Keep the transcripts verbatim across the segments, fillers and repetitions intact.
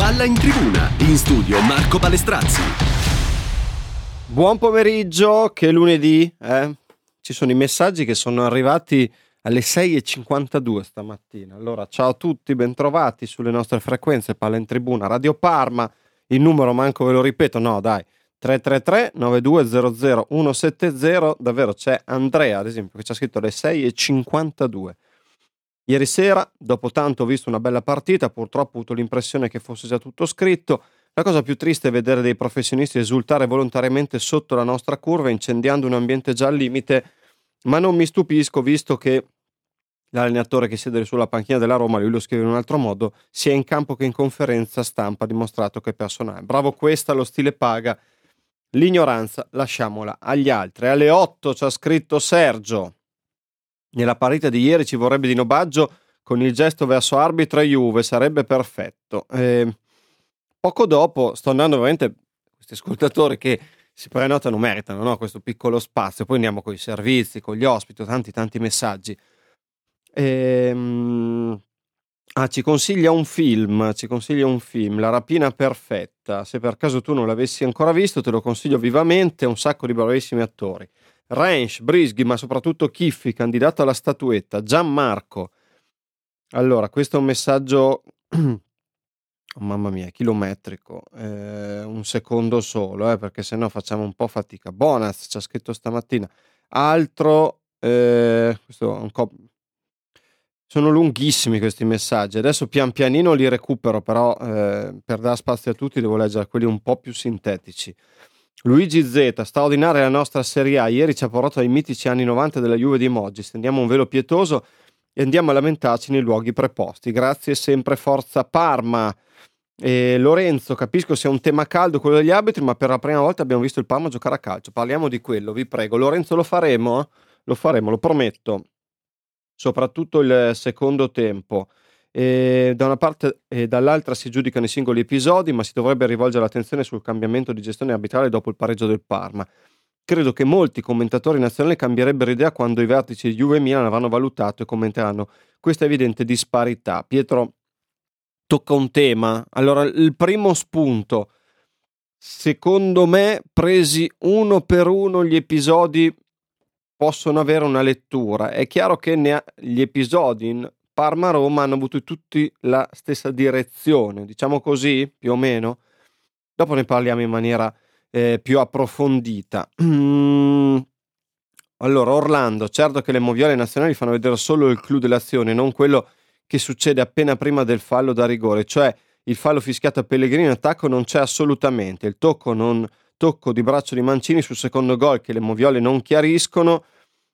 Palla in tribuna, in studio Marco Palestrazzi. Buon pomeriggio, che lunedì, eh? Ci sono i messaggi che sono arrivati alle sei e cinquantadue stamattina. Allora, ciao a tutti, bentrovati sulle nostre frequenze, Palla in tribuna, Radio Parma, il numero manco ve lo ripeto, no dai, tre tre tre nove due zero zero uno sette zero, davvero c'è Andrea ad esempio che ci ha scritto alle sei e cinquantadue. Ieri sera, dopo tanto ho visto una bella partita, purtroppo ho avuto l'impressione che fosse già tutto scritto. La cosa più triste è vedere dei professionisti esultare volontariamente sotto la nostra curva, incendiando un ambiente già al limite, ma non mi stupisco visto che l'allenatore che siede sulla panchina della Roma, lui lo scrive in un altro modo, sia in campo che in conferenza stampa ha dimostrato che è personale. Bravo, questa, lo stile paga, l'ignoranza lasciamola agli altri. Alle otto ci ha scritto Sergio. Nella partita di ieri ci vorrebbe Dino Baggio con il gesto verso arbitro e Juve, sarebbe perfetto. Eh, poco dopo, sto andando veramente, questi ascoltatori che si prenotano meritano, no? Questo piccolo spazio, poi andiamo con i servizi, con gli ospiti, tanti tanti messaggi. Eh, ah, ci consiglia un film, ci consiglia un film, La rapina perfetta, se per caso tu non l'avessi ancora visto te lo consiglio vivamente, un sacco di bravissimi attori. Rensch, Brisghi, ma soprattutto Chiffi, candidato alla statuetta. Gianmarco. Allora, questo è un messaggio, oh, mamma mia, chilometrico. Eh, un secondo solo, eh, perché sennò facciamo un po' fatica. Bonas ci ha scritto stamattina. Altro, eh, questo è un co- sono lunghissimi questi messaggi. Adesso pian pianino li recupero, però eh, per dare spazio a tutti devo leggere quelli un po' più sintetici. Luigi Z, straordinaria la nostra Serie A, ieri ci ha portato ai mitici anni novanta della Juve di Moggi, stendiamo un velo pietoso e andiamo a lamentarci nei luoghi preposti, grazie sempre forza Parma. E Lorenzo, capisco sia un tema caldo quello degli arbitri, ma per la prima volta abbiamo visto il Parma giocare a calcio, parliamo di quello, vi prego. Lorenzo, lo faremo? Lo faremo, lo prometto, soprattutto il secondo tempo. E da una parte e dall'altra si giudicano i singoli episodi, ma si dovrebbe rivolgere l'attenzione sul cambiamento di gestione arbitrale dopo il pareggio del Parma. Credo che molti commentatori nazionali cambierebbero idea quando i vertici di Juve e Milan avranno valutato e commenteranno questa evidente disparità. Pietro tocca un tema. Allora, il primo spunto, secondo me, presi uno per uno gli episodi possono avere una lettura. È chiaro che ne ha, gli episodi in Parma-Roma hanno avuto tutti la stessa direzione, diciamo così, più o meno. Dopo ne parliamo in maniera eh, più approfondita. Mm. Allora, Orlando, certo che le moviole nazionali fanno vedere solo il clou dell'azione, non quello che succede appena prima del fallo da rigore, cioè il fallo fischiato a Pellegrini in attacco non c'è assolutamente, il tocco, non, tocco di braccio di Mancini sul secondo gol che le moviole non chiariscono,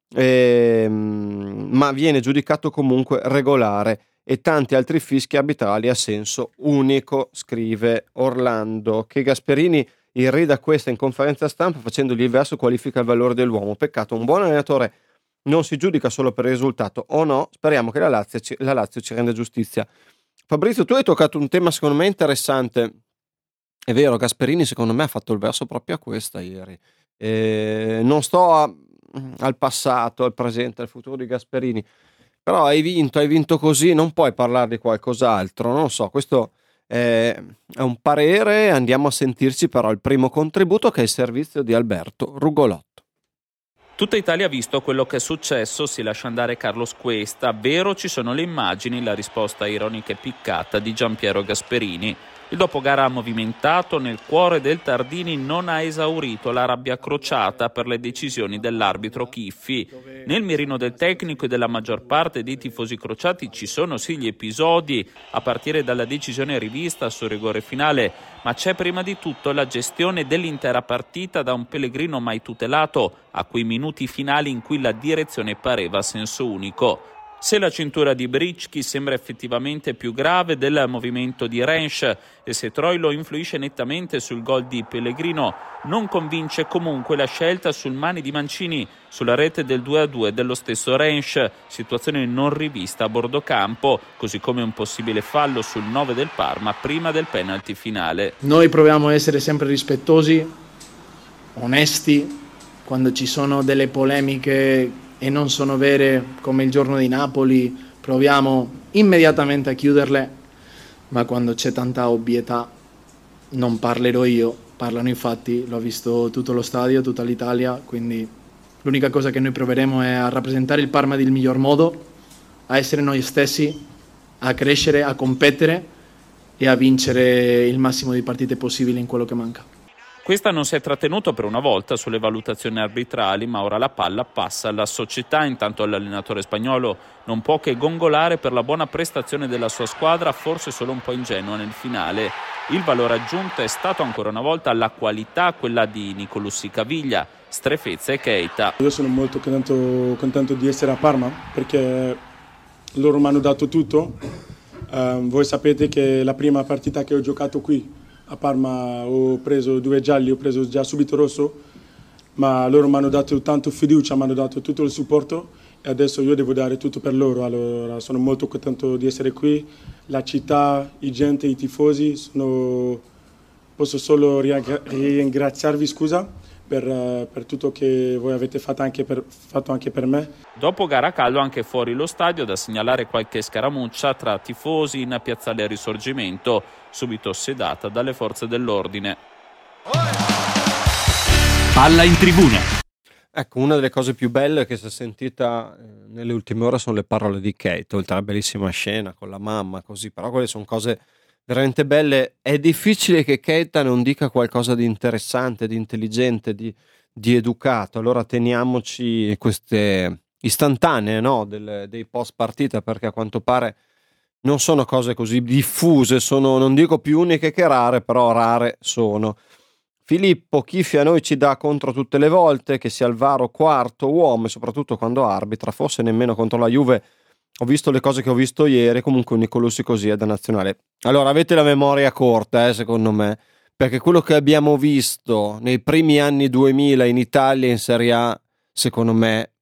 Eh, ma viene giudicato comunque regolare e tanti altri fischi arbitrali a senso unico, scrive Orlando. Che Gasperini irrida questa in conferenza stampa facendogli il verso qualifica il valore dell'uomo. Peccato, un buon allenatore non si giudica solo per il risultato, o no? Speriamo che la Lazio ci, la Lazio ci renda giustizia. Fabrizio, tu hai toccato un tema secondo me interessante. È vero, Gasperini secondo me ha fatto il verso proprio a questa ieri. Eh, non sto a al passato, al presente, al futuro di Gasperini, però hai vinto, hai vinto così, non puoi parlare di qualcos'altro, non so, questo è, è un parere, andiamo a sentirci però il primo contributo che è il servizio di Alberto Rugolotto. Tutta Italia ha visto quello che è successo, si lascia andare Carlos Cuesta, vero ci sono le immagini, la risposta ironica e piccata di Giampiero Gasperini. Il dopogara movimentato nel cuore del Tardini non ha esaurito la rabbia crociata per le decisioni dell'arbitro Chiffi. Nel mirino del tecnico e della maggior parte dei tifosi crociati ci sono sì gli episodi, a partire dalla decisione rivista sul rigore finale, ma c'è prima di tutto la gestione dell'intera partita da un Pellegrino mai tutelato, a quei minuti finali in cui la direzione pareva a senso unico. Se la cintura di Brisghi sembra effettivamente più grave del movimento di Rensch e se Troilo influisce nettamente sul gol di Pellegrino, non convince comunque la scelta sul mani di Mancini sulla rete del due a due dello stesso Rensch, situazione non rivista a bordo campo, così come un possibile fallo sul nove del Parma prima del penalty finale. Noi proviamo a essere sempre rispettosi, onesti, quando ci sono delle polemiche e non sono vere come il giorno di Napoli, proviamo immediatamente a chiuderle. ma quando c'è tanta ovvietà non parlerò io, parlano i fatti, l'ho visto tutto lo stadio, tutta l'Italia, quindi l'unica cosa che noi proveremo è a rappresentare il Parma del miglior modo, a essere noi stessi, a crescere, a competere e a vincere il massimo di partite possibili in quello che manca. Questa non si è trattenuto per una volta sulle valutazioni arbitrali, ma ora la palla passa alla società. Intanto l'allenatore spagnolo non può che gongolare per la buona prestazione della sua squadra, forse solo un po' ingenua nel finale. Il valore aggiunto è stato ancora una volta la qualità, quella di Nicolussi Caviglia, Strefezza e Keita. Io sono molto contento, contento di essere a Parma perché loro mi hanno dato tutto. Uh, voi sapete che la prima partita che ho giocato qui a Parma ho preso due gialli, ho preso già subito rosso, ma loro mi hanno dato tanto fiducia, mi hanno dato tutto il supporto e adesso io devo dare tutto per loro. Allora sono molto contento di essere qui, la città, i gente, i tifosi, sono... posso solo ringraziarvi, scusa, per, per tutto che voi avete fatto anche, per, fatto anche per me. Dopo gara a caldo anche fuori lo stadio, da segnalare qualche scaramuccia tra tifosi in piazzale Risorgimento, subito sedata dalle forze dell'ordine. Palla in tribuna. Ecco, una delle cose più belle che si è sentita nelle ultime ore sono le parole di Keita, oltre alla bellissima scena con la mamma, così, però quelle sono cose veramente belle. È difficile che Keita non dica qualcosa di interessante, di intelligente, di, di educato. Allora teniamoci queste istantanee, no, del, dei post partita, perché a quanto pare non sono cose così diffuse, sono, non dico più uniche che rare, però rare sono. Filippo Chiffi a noi ci dà contro tutte le volte, che sia il varo quarto uomo e soprattutto quando arbitra, forse nemmeno contro la Juve. Ho visto le cose che ho visto ieri, comunque un Nicolussi così è da nazionale. Allora avete la memoria corta, eh, secondo me, perché quello che abbiamo visto nei primi anni duemila in Italia in Serie A, secondo me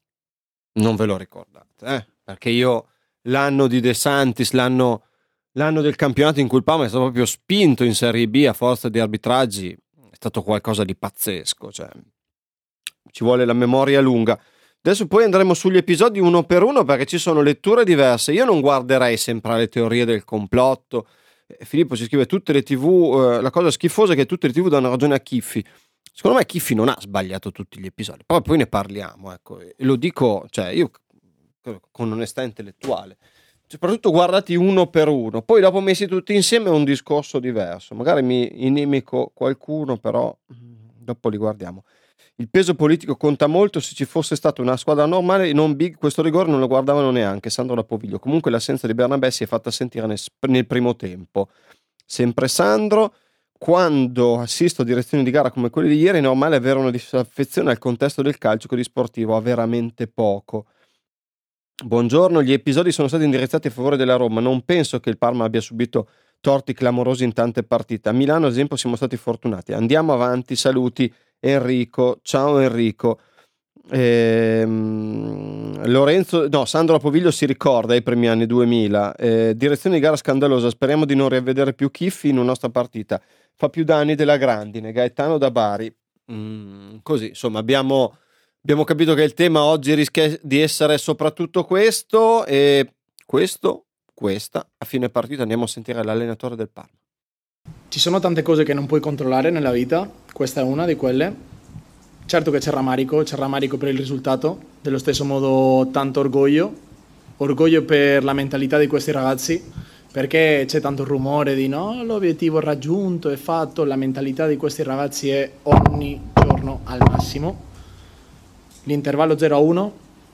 non ve lo ricordate, eh? Perché io l'anno di De Santis, l'anno, l'anno del campionato in cui il Parma è stato proprio spinto in Serie B a forza di arbitraggi, è stato qualcosa di pazzesco, cioè ci vuole la memoria lunga. Adesso poi andremo sugli episodi uno per uno perché ci sono letture diverse. Io non guarderei sempre alle teorie del complotto. Eh, Filippo ci scrive tutte le tv, eh, la cosa schifosa è che tutte le tv danno ragione a Chiffi. Secondo me Chiffi non ha sbagliato tutti gli episodi, però poi ne parliamo, ecco. E lo dico, cioè io con onestà intellettuale. Soprattutto guardati uno per uno, poi dopo messi tutti insieme è un discorso diverso. Magari mi inimico qualcuno, però dopo li guardiamo. Il peso politico conta molto, se ci fosse stata una squadra normale non big questo rigore non lo guardavano neanche Sandro Lapoviglio. Comunque l'assenza di Bernabé si è fatta sentire nel, nel primo tempo. Sempre Sandro, quando assisto a direzioni di gara come quelle di ieri è normale avere una disaffezione al contesto del calcio che di sportivo ha veramente poco. Buongiorno, gli episodi sono stati indirizzati a favore della Roma, non penso che il Parma abbia subito torti clamorosi in tante partite. A Milano ad esempio siamo stati fortunati. Andiamo avanti, saluti Enrico, ciao Enrico. ehm, Lorenzo, no, Sandro Lapoviglio si ricorda i primi anni duemila. eh, direzione di gara scandalosa, speriamo di non rivedere più Chiffi in una nostra partita, fa più danni della grandine. Gaetano da Bari. Mm, così insomma abbiamo Abbiamo capito che il tema oggi rischia di essere soprattutto questo e questo, questa, a fine partita andiamo a sentire l'allenatore del Parma. Ci sono tante cose che non puoi controllare nella vita, questa è una di quelle. Certo che c'è rammarico, c'è rammarico per il risultato, dello stesso modo tanto orgoglio, orgoglio per la mentalità di questi ragazzi, perché c'è tanto rumore di no, l'obiettivo raggiunto, è fatto, la mentalità di questi ragazzi è ogni giorno al massimo. L'intervallo zero a uno,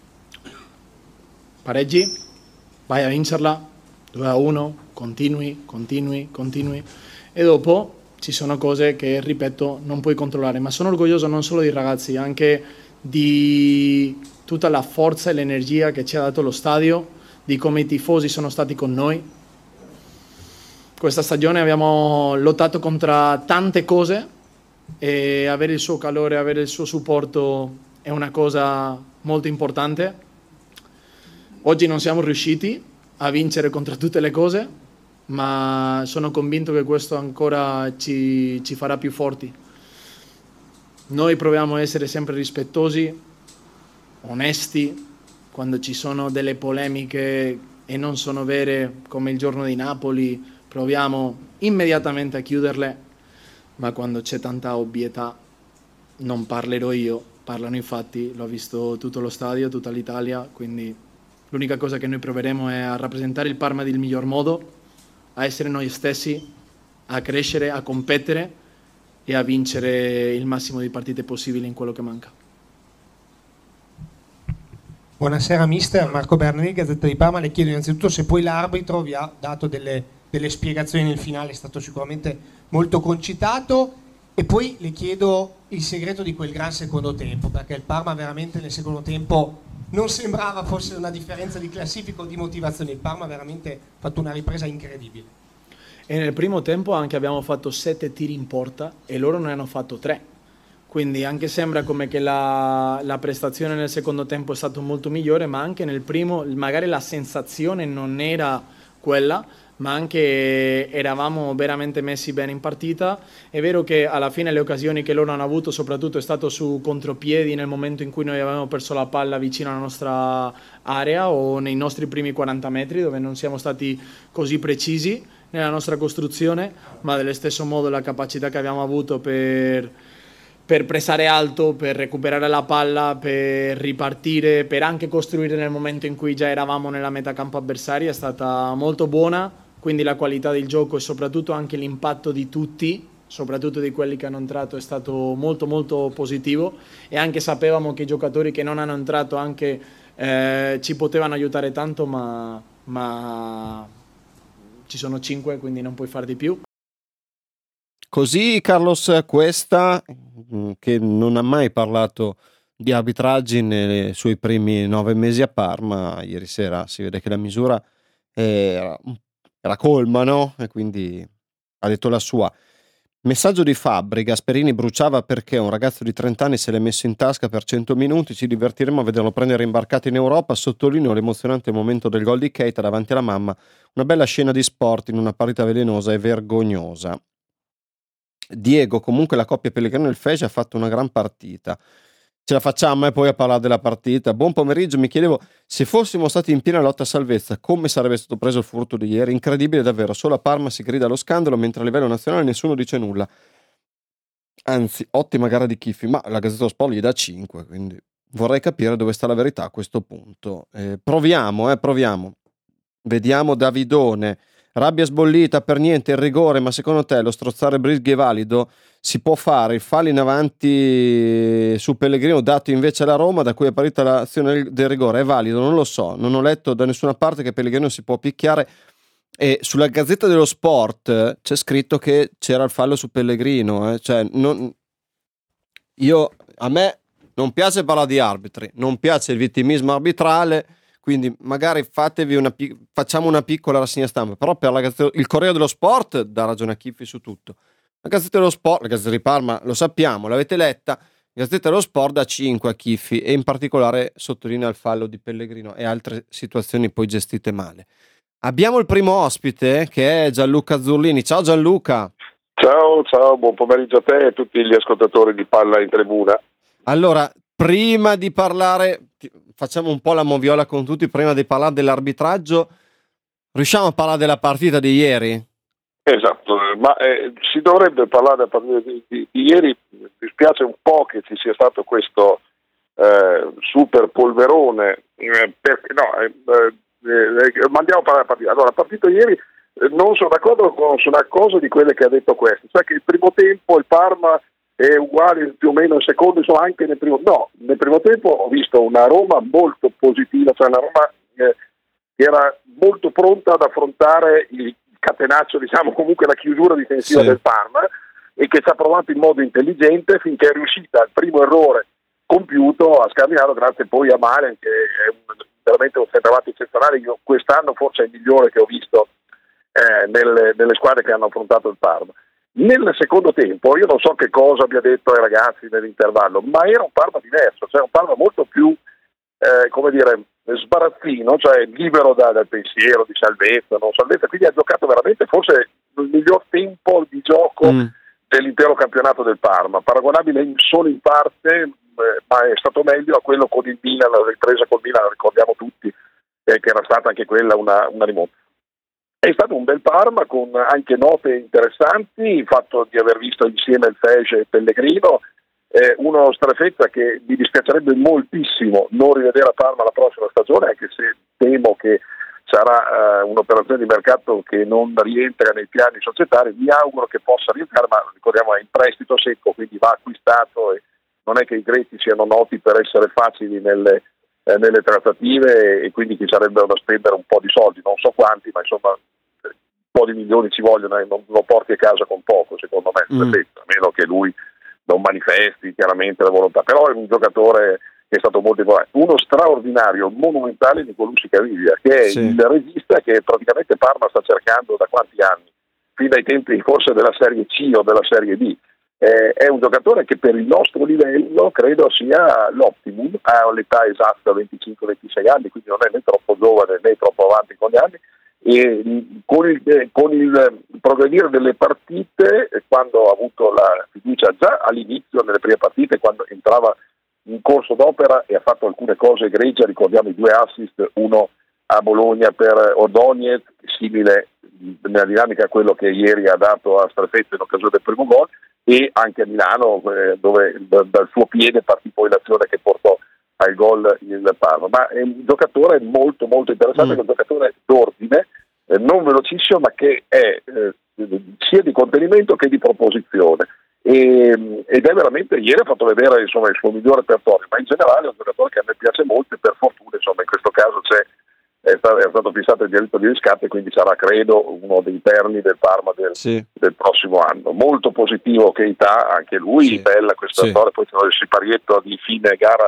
pareggi, vai a vincerla, due a uno, continui, continui, continui e dopo ci sono cose che, ripeto, non puoi controllare, ma sono orgoglioso non solo dei ragazzi, anche di tutta la forza e l'energia che ci ha dato lo stadio, di come i tifosi sono stati con noi. Questa stagione abbiamo lottato contro tante cose e avere il suo calore, avere il suo supporto è una cosa molto importante. Oggi non siamo riusciti a vincere contro tutte le cose, ma sono convinto che questo ancora ci, ci farà più forti. Noi proviamo a essere sempre rispettosi, onesti, quando ci sono delle polemiche e non sono vere, come il giorno di Napoli, proviamo immediatamente a chiuderle, ma quando c'è tanta ovvietà non parlerò io, parlano i fatti, l'ho visto tutto lo stadio, tutta l'Italia, quindi l'unica cosa che noi proveremo è a rappresentare il Parma del miglior modo, a essere noi stessi, a crescere, a competere e a vincere il massimo di partite possibili in quello che manca. Buonasera mister, Marco Bernardi, Gazzetta di Parma. Le chiedo innanzitutto se poi l'arbitro vi ha dato delle, delle spiegazioni nel finale, è stato sicuramente molto concitato, e poi le chiedo il segreto di quel gran secondo tempo, perché il Parma veramente nel secondo tempo non sembrava fosse una differenza di classifica o di motivazione, il Parma veramente ha fatto una ripresa incredibile. E nel primo tempo anche abbiamo fatto sette tiri in porta e loro ne hanno fatto tre. Quindi anche sembra come che la, la prestazione nel secondo tempo è stata molto migliore, ma anche nel primo magari la sensazione non era quella, ma anche eravamo veramente messi bene in partita. È vero che alla fine le occasioni che loro hanno avuto soprattutto è stato su contropiedi nel momento in cui noi avevamo perso la palla vicino alla nostra area o nei nostri primi quaranta metri, dove non siamo stati così precisi nella nostra costruzione, ma dello stesso modo la capacità che abbiamo avuto per... per pressare alto, per recuperare la palla, per ripartire, per anche costruire nel momento in cui già eravamo nella metà campo avversaria è stata molto buona, quindi la qualità del gioco e soprattutto anche l'impatto di tutti, soprattutto di quelli che hanno entrato, è stato molto molto positivo, e anche sapevamo che i giocatori che non hanno entrato anche eh, ci potevano aiutare tanto, ma, ma ci sono cinque, quindi non puoi far di più. Così Carlos Cuesta, che non ha mai parlato di arbitraggi nei suoi primi nove mesi a Parma, ieri sera si vede che la misura era, era colma, no? E quindi ha detto la sua. Messaggio di Fabbri: Gasperini bruciava perché un ragazzo di trenta anni se l'è messo in tasca per cento minuti, ci divertiremo a vederlo prendere imbarcato in Europa. Sottolineo l'emozionante momento del gol di Keita davanti alla mamma, una bella scena di sport in una partita velenosa e vergognosa. Diego: comunque la coppia Pellegrino e il Fece ha fatto una gran partita. Ce la facciamo e poi a parlare della partita. Buon pomeriggio, mi chiedevo se fossimo stati in piena lotta a salvezza come sarebbe stato preso il furto di ieri. Incredibile davvero, solo a Parma si grida allo scandalo mentre a livello nazionale nessuno dice nulla. Anzi, ottima gara di Chiffi, ma la Gazzetta dello Sport gli dà cinque, quindi vorrei capire dove sta la verità a questo punto. Eh, proviamo, eh, proviamo. Vediamo Davidone. Rabbia sbollita, per niente il rigore, ma secondo te lo strozzare Brisghi è valido? Si può fare il fallo in avanti su Pellegrino dato invece alla Roma, da cui è partita l'azione del rigore, è valido? Non lo so, non ho letto da nessuna parte che Pellegrino si può picchiare, e sulla Gazzetta dello Sport c'è scritto che c'era il fallo su Pellegrino, eh? Cioè, non... io a me non piace parlare di arbitri, non piace il vittimismo arbitrale, quindi magari fatevi una pic- facciamo una piccola rassegna stampa, però per la Gazzetta, il Corriere dello Sport dà ragione a Chiffi su tutto. La Gazzetta dello Sport, la Gazzetta di Parma lo sappiamo, l'avete letta, la Gazzetta dello Sport dà cinque a Chiffi e in particolare sottolinea il fallo di Pellegrino e altre situazioni poi gestite male. Abbiamo il primo ospite che è Gianluca Zurlini. Ciao Gianluca. Ciao, ciao, buon pomeriggio a te e a tutti gli ascoltatori di Palla in Tribuna. Allora, prima di parlare, facciamo un po' la moviola con tutti, prima di parlare dell'arbitraggio, riusciamo a parlare della partita di ieri? Esatto, ma eh, si dovrebbe parlare della partita di, di, di ieri. Mi dispiace un po' che ci sia stato questo eh, super polverone, eh, perché no, eh, eh, ma andiamo a parlare della partita. Allora, la partita di ieri, eh, non sono d'accordo con una cosa di quelle che ha detto questo, cioè che il primo tempo il Parma è uguale più o meno il secondo, insomma anche nel primo, no, nel primo tempo ho visto una Roma molto positiva, cioè una Roma eh, che era molto pronta ad affrontare il catenaccio, diciamo comunque la chiusura difensiva sì. del Parma, e che ci ha provato in modo intelligente finché è riuscita al primo errore compiuto a scardinarlo, grazie poi a Malen che è un, veramente un centravanti eccezionale. Io quest'anno forse è il migliore che ho visto eh, nelle, nelle squadre che hanno affrontato il Parma. Nel secondo tempo io non so che cosa abbia detto ai ragazzi nell'intervallo, ma era un Parma diverso, cioè un Parma molto più eh, come dire sbarazzino, cioè libero da, dal pensiero di salvezza, non salvezza, quindi ha giocato veramente forse il miglior tempo di gioco mm. dell'intero campionato del Parma, paragonabile in, solo in parte, eh, ma è stato meglio a quello con il Milan, la ripresa col Milan, ricordiamo tutti eh, che era stata anche quella una, una rimonta. È stato un bel Parma con anche note interessanti, il fatto di aver visto insieme il Fece e Pellegrino, eh, uno Strefezza che mi dispiacerebbe moltissimo non rivedere a Parma la prossima stagione, anche se temo che sarà eh, un'operazione di mercato che non rientra nei piani societari. Mi auguro che possa rientrare, ma ricordiamo è in prestito secco, quindi va acquistato e non è che i greci siano noti per essere facili nelle, eh, nelle trattative, e quindi ci sarebbero da spendere un po' di soldi, non so quanti, ma insomma un po' di milioni ci vogliono e non lo porti a casa con poco, secondo me, mm. a meno che lui non manifesti chiaramente la volontà. Però è un giocatore che è stato molto importante, uno straordinario, monumentale, Nicolussi Caviglia, che è sì. il regista che praticamente Parma sta cercando da quanti anni, fin dai tempi forse della Serie C o della Serie B. Eh, è un giocatore che per il nostro livello credo sia l'optimum, ha l'età esatta venticinque ventisei anni, quindi non è né troppo giovane né troppo avanti con gli anni, e con il, eh, con il progredire delle partite, quando ha avuto la fiducia già all'inizio nelle prime partite, quando entrava in corso d'opera e ha fatto alcune cose egregie, ricordiamo i due assist, uno a Bologna per Ordóñez, simile nella dinamica a quello che ieri ha dato a Strefezza in occasione del primo gol, e anche a Milano eh, dove d- dal suo piede partì poi l'azione che portò al gol il Parma. Ma è un giocatore molto molto interessante, mm. è un giocatore d'ordine, eh, non velocissimo, ma che è eh, sia di contenimento che di proposizione. E, ed è veramente, ieri ha fatto vedere insomma il suo miglior repertorio, ma in generale è un giocatore che a me piace molto, e per fortuna insomma in questo caso c'è, è, stato, è stato fissato il diritto di riscatto, e quindi sarà credo uno dei perni del Parma del, sì. del prossimo anno. Molto positivo Keita, anche lui, sì. bella questa sì. storia, poi c'è il siparietto di fine gara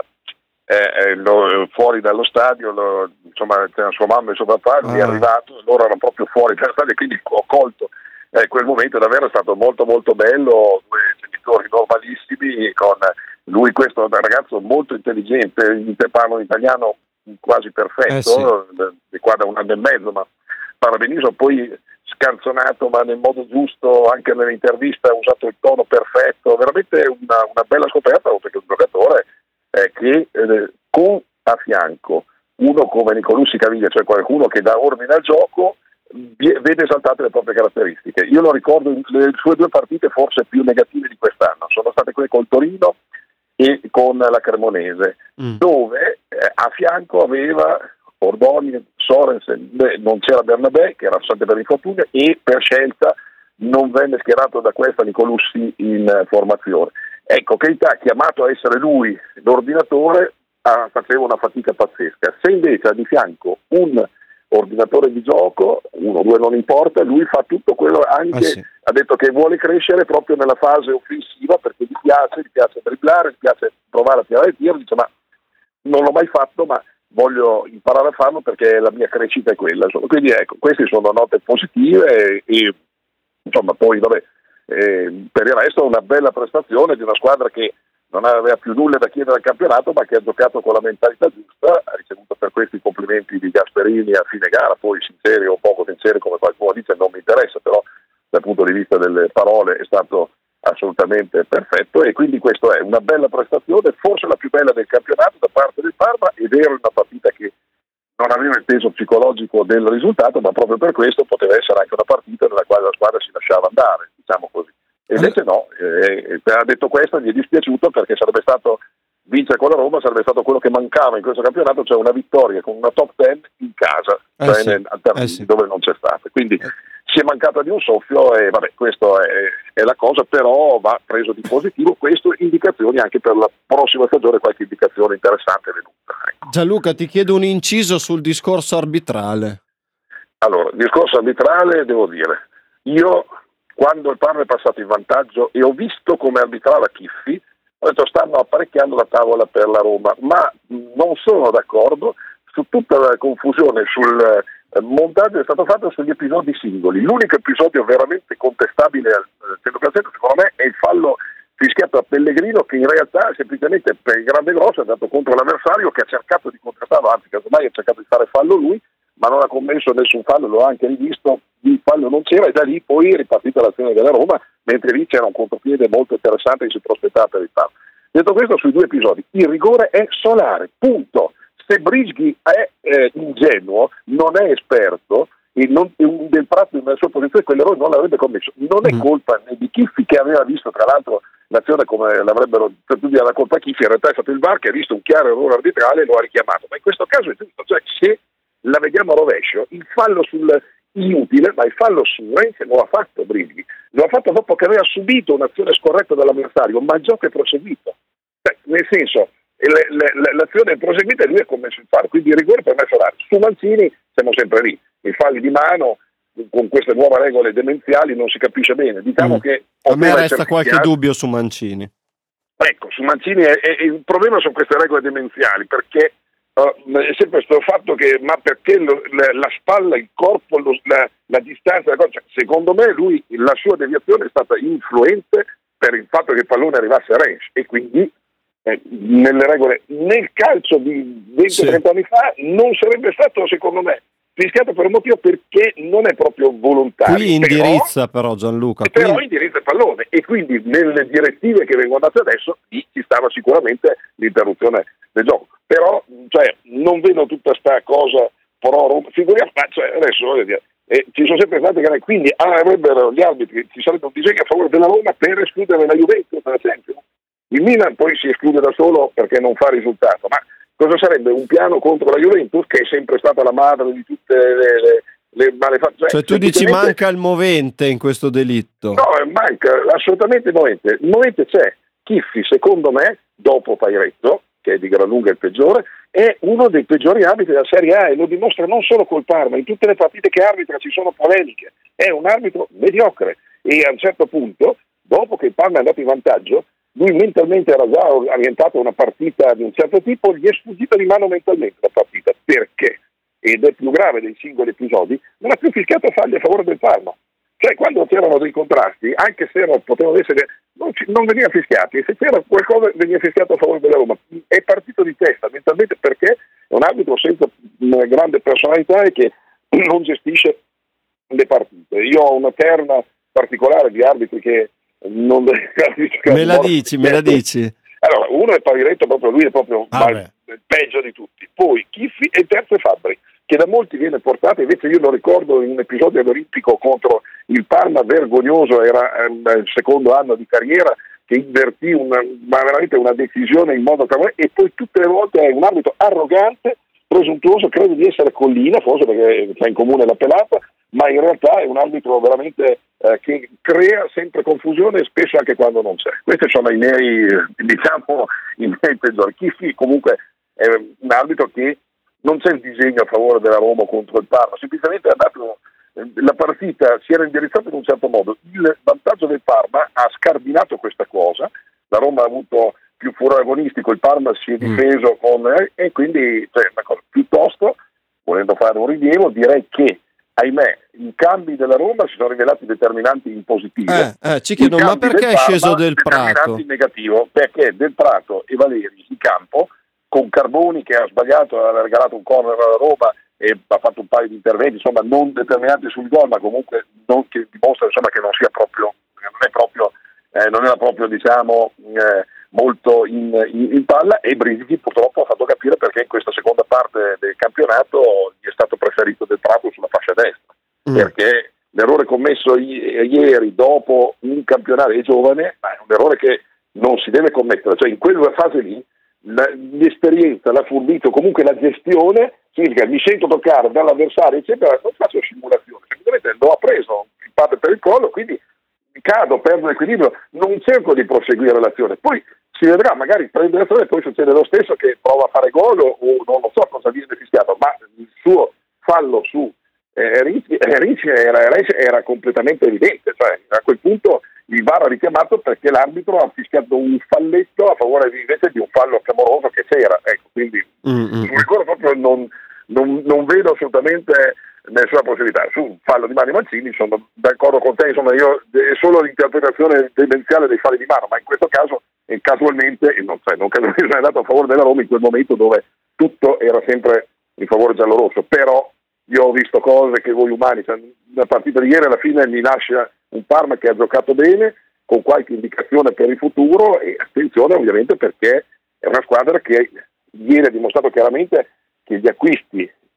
eh, eh, lo, fuori dallo stadio, lo, insomma c'era sua mamma e suo papà, lui ah. è arrivato, loro erano proprio fuori dallo stadio, quindi ho colto Eh, quel momento davvero è stato molto molto bello, due genitori normalissimi, con lui, questo ragazzo molto intelligente, parla un italiano quasi perfetto, eh sì. di qua da un anno e mezzo, ma parla benissimo, poi scanzonato ma nel modo giusto, anche nell'intervista ha usato il tono perfetto, veramente una, una bella scoperta, perché è un giocatore eh, che eh, con a fianco uno come Nicolussi Caviglia, cioè qualcuno che dà ordine al gioco, vede esaltate le proprie caratteristiche. Io lo ricordo in le sue due partite forse più negative di quest'anno, sono state quelle col Torino e con la Cremonese, mm. dove eh, a fianco aveva Ordóñez, Sorensen, beh, non c'era Bernabé che era assente per infortunio, e per scelta non venne schierato da questa Nicolussi in uh, formazione. Ecco, Keita, chiamato a essere lui l'ordinatore, ah, faceva una fatica pazzesca. Se invece ha di fianco un ordinatore di gioco, uno o due non importa, lui fa tutto quello, anche ah, sì. ha detto che vuole crescere proprio nella fase offensiva, perché gli piace, gli piace dribblare, gli piace provare a tirare il tiro, dice ma non l'ho mai fatto, ma voglio imparare a farlo perché la mia crescita è quella. Insomma. Quindi ecco, queste sono note positive, e, e insomma poi vabbè, eh, per il resto una bella prestazione di una squadra che non aveva più nulla da chiedere al campionato, ma che ha giocato con la mentalità giusta, ha ricevuto per questi complimenti di Gasperini a fine gara, poi sinceri o poco sinceri come qualcuno dice non mi interessa, però dal punto di vista delle parole è stato assolutamente perfetto, e quindi questo è una bella prestazione, forse la più bella del campionato da parte del Parma. È vero, una partita che non aveva il peso psicologico del risultato, ma proprio per questo poteva essere anche una partita nella quale la squadra si lasciava andare, diciamo così. E invece no, eh, ha detto questo, gli è dispiaciuto, perché sarebbe stato vincere con la Roma, sarebbe stato quello che mancava in questo campionato, cioè una vittoria con una top dieci in casa, eh cioè sì, nel, al Termini, eh sì. dove non c'è stata. Quindi eh. si è mancata di un soffio, e vabbè, questo è, è la cosa, però va preso di positivo. Questo indicazioni anche per la prossima stagione, qualche indicazione interessante è venuta. Ecco. Gianluca, ti chiedo un inciso sul discorso arbitrale. Allora, discorso arbitrale, devo dire, io quando il Parma è passato in vantaggio e ho visto come arbitrava Chiffi, ho detto stanno apparecchiando la tavola per la Roma, ma non sono d'accordo su tutta la confusione sul montaggio che è stato fatto sugli episodi singoli. L'unico episodio veramente contestabile al cento per cento secondo me è il fallo fischiato a Pellegrino, che in realtà semplicemente per il grande grosso è andato contro l'avversario, che ha cercato di contrastarlo, anzi casomai ha cercato di fare fallo lui, ma non ha commesso nessun fallo, l'ho anche rivisto, il fallo non c'era, e da lì poi è ripartita l'azione della Roma, mentre lì c'era un contropiede molto interessante che si prospettava per il fallo. Detto questo, sui due episodi, il rigore è solare, punto. Se Brisghi è eh, ingenuo, non è esperto, e non, del Prato nella sua posizione quell'errore non l'avrebbe commesso. Non è Mm. colpa né di Chiffi, che aveva visto tra l'altro l'azione come l'avrebbero per tutti la colpa a Chiffi, in realtà è stato il V A R che ha visto un chiaro errore arbitrale e lo ha richiamato, ma in questo caso è giusto, cioè se la vediamo a rovescio, il fallo sul inutile, ma il fallo su Renzi lo ha fatto Brighi, lo ha fatto dopo che aveva subito un'azione scorretta dall'avversario, ma il gioco è proseguito, cioè, nel senso le, le, l'azione è proseguita e lui ha commesso il fallo, quindi il rigore per me sarà. Su Mancini siamo sempre lì, i falli di mano con queste nuove regole demenziali non si capisce bene, diciamo Mm. che A me resta qualche fischiato. dubbio su Mancini. Ecco, su Mancini è, è, il problema sono queste regole demenziali, perché uh, è sempre questo fatto che, ma perché lo, la, la spalla, il corpo, lo, la, la distanza, la cosa, cioè, secondo me lui, la sua deviazione è stata influente per il fatto che il pallone arrivasse a Rennes e quindi eh, nelle regole, nel calcio di venti trenta Sì. anni fa non sarebbe stato, secondo me, fischiato per un motivo, perché non è proprio volontario. Qui indirizza però, Gianluca. Però, però Qui... indirizza il pallone e quindi nelle direttive che vengono date adesso lì ci stava sicuramente l'interruzione del gioco. Però cioè, non vedo tutta sta cosa pro Roma, figuriamo, ma cioè, adesso voglio dire, eh, ci sono sempre state gare, quindi avrebbero gli arbitri, ci sarebbe un disegno a favore della Roma per escludere la Juventus, per esempio. Il Milan poi si esclude da solo perché non fa risultato, ma cosa sarebbe un piano contro la Juventus, che è sempre stata la madre di tutte le, le, le malefazioni? Cioè tu dici manca il movente in questo delitto? No, manca assolutamente il movente. Il movente c'è. Chiffi, secondo me, dopo Pairetto, che è di gran lunga il peggiore, è uno dei peggiori arbitri della Serie A e lo dimostra non solo col Parma, in tutte le partite che arbitra ci sono polemiche. È un arbitro mediocre e a un certo punto, dopo che il Parma è andato in vantaggio, lui mentalmente era già orientato a una partita di un certo tipo, gli è sfuggita di mano mentalmente la partita. Perché? Ed è più grave dei singoli episodi, non ha più fischiato falli a favore del Parma. Cioè quando c'erano dei contrasti, anche se erano, potevano essere, non, ci, non veniva fischiati, e se c'era qualcosa veniva fischiato a favore della Roma. È partito di testa mentalmente perché è un arbitro senza una grande personalità e che non gestisce le partite. Io ho una terna particolare di arbitri che non me la dici, me la dici. Allora, uno è Pairetto, proprio lui è proprio ah mal, il peggio di tutti. Poi Chiffi e il terzo è Fabbri, che da molti viene portato, invece io lo ricordo in un episodio all'Olimpico contro il Parma vergognoso, era eh, il secondo anno di carriera, che invertì una, ma veramente una decisione in modo che, e poi tutte le volte è un arbitro arrogante, presuntuoso, crede di essere Collina, forse perché c'è in comune la pelata, ma in realtà è un arbitro veramente eh, che crea sempre confusione e spesso anche quando non c'è. Questi sono i miei, diciamo, i miei peggiori. Chiffi comunque è un arbitro che non c'è il disegno a favore della Roma contro il Parma, semplicemente ha dato, la partita si era indirizzata in un certo modo, il vantaggio del Parma ha scardinato questa cosa, la Roma ha avuto più furore agonistico, il Parma si è difeso con, eh, e quindi cioè, una cosa, piuttosto, volendo fare un rilievo, direi che ahimè, i cambi della Roma si sono rivelati determinanti in positivo. Eh, eh, ci chiedono, ma perché è sceso Del Prato? In negativo, perché Del Prato e Valeri in campo, con Carboni che ha sbagliato, ha regalato un corner alla Roma e ha fatto un paio di interventi, insomma, non determinanti sul gol, ma comunque non, che dimostra insomma, che non sia proprio, non è proprio, eh, non era proprio, diciamo, eh, molto in, in, in palla, e Brighi purtroppo ha fatto capire perché in questa seconda parte del campionato gli è stato preferito Del Prato sulla fascia destra, mm. perché l'errore commesso i- ieri dopo un campionato è giovane, ma è un errore che non si deve commettere, cioè in quella fase lì la, l'esperienza, la furbizia, comunque la gestione significa mi sento toccare dall'avversario eccetera, non faccio simulazione, semplicemente lo ha preso il padre per il collo, quindi cado, perdo l'equilibrio, non cerco di proseguire l'azione, poi si vedrà, magari prende l'azione e poi succede lo stesso, che prova a fare gol o non lo so cosa viene fischiato, ma il suo fallo su eh, Ricci, eh, Ricci era, era completamente evidente, cioè a quel punto il V A R ha richiamato perché l'arbitro ha fischiato un falletto a favore invece di un fallo clamoroso che c'era, ecco, quindi mm-hmm. sul rigore proprio non, non, non vedo assolutamente nessuna possibilità. Su un fallo di Mani Mancini sono d'accordo con te, insomma io è solo l'interpretazione tendenziale dei falli di mano, ma in questo caso e casualmente non, cioè, non credo che sia andato a favore della Roma in quel momento dove tutto era sempre in favore giallorosso, però io ho visto cose che voi umani, cioè, la partita di ieri alla fine mi lascia un Parma che ha giocato bene, con qualche indicazione per il futuro, e attenzione ovviamente perché è una squadra che ieri ha dimostrato chiaramente che gli acquisti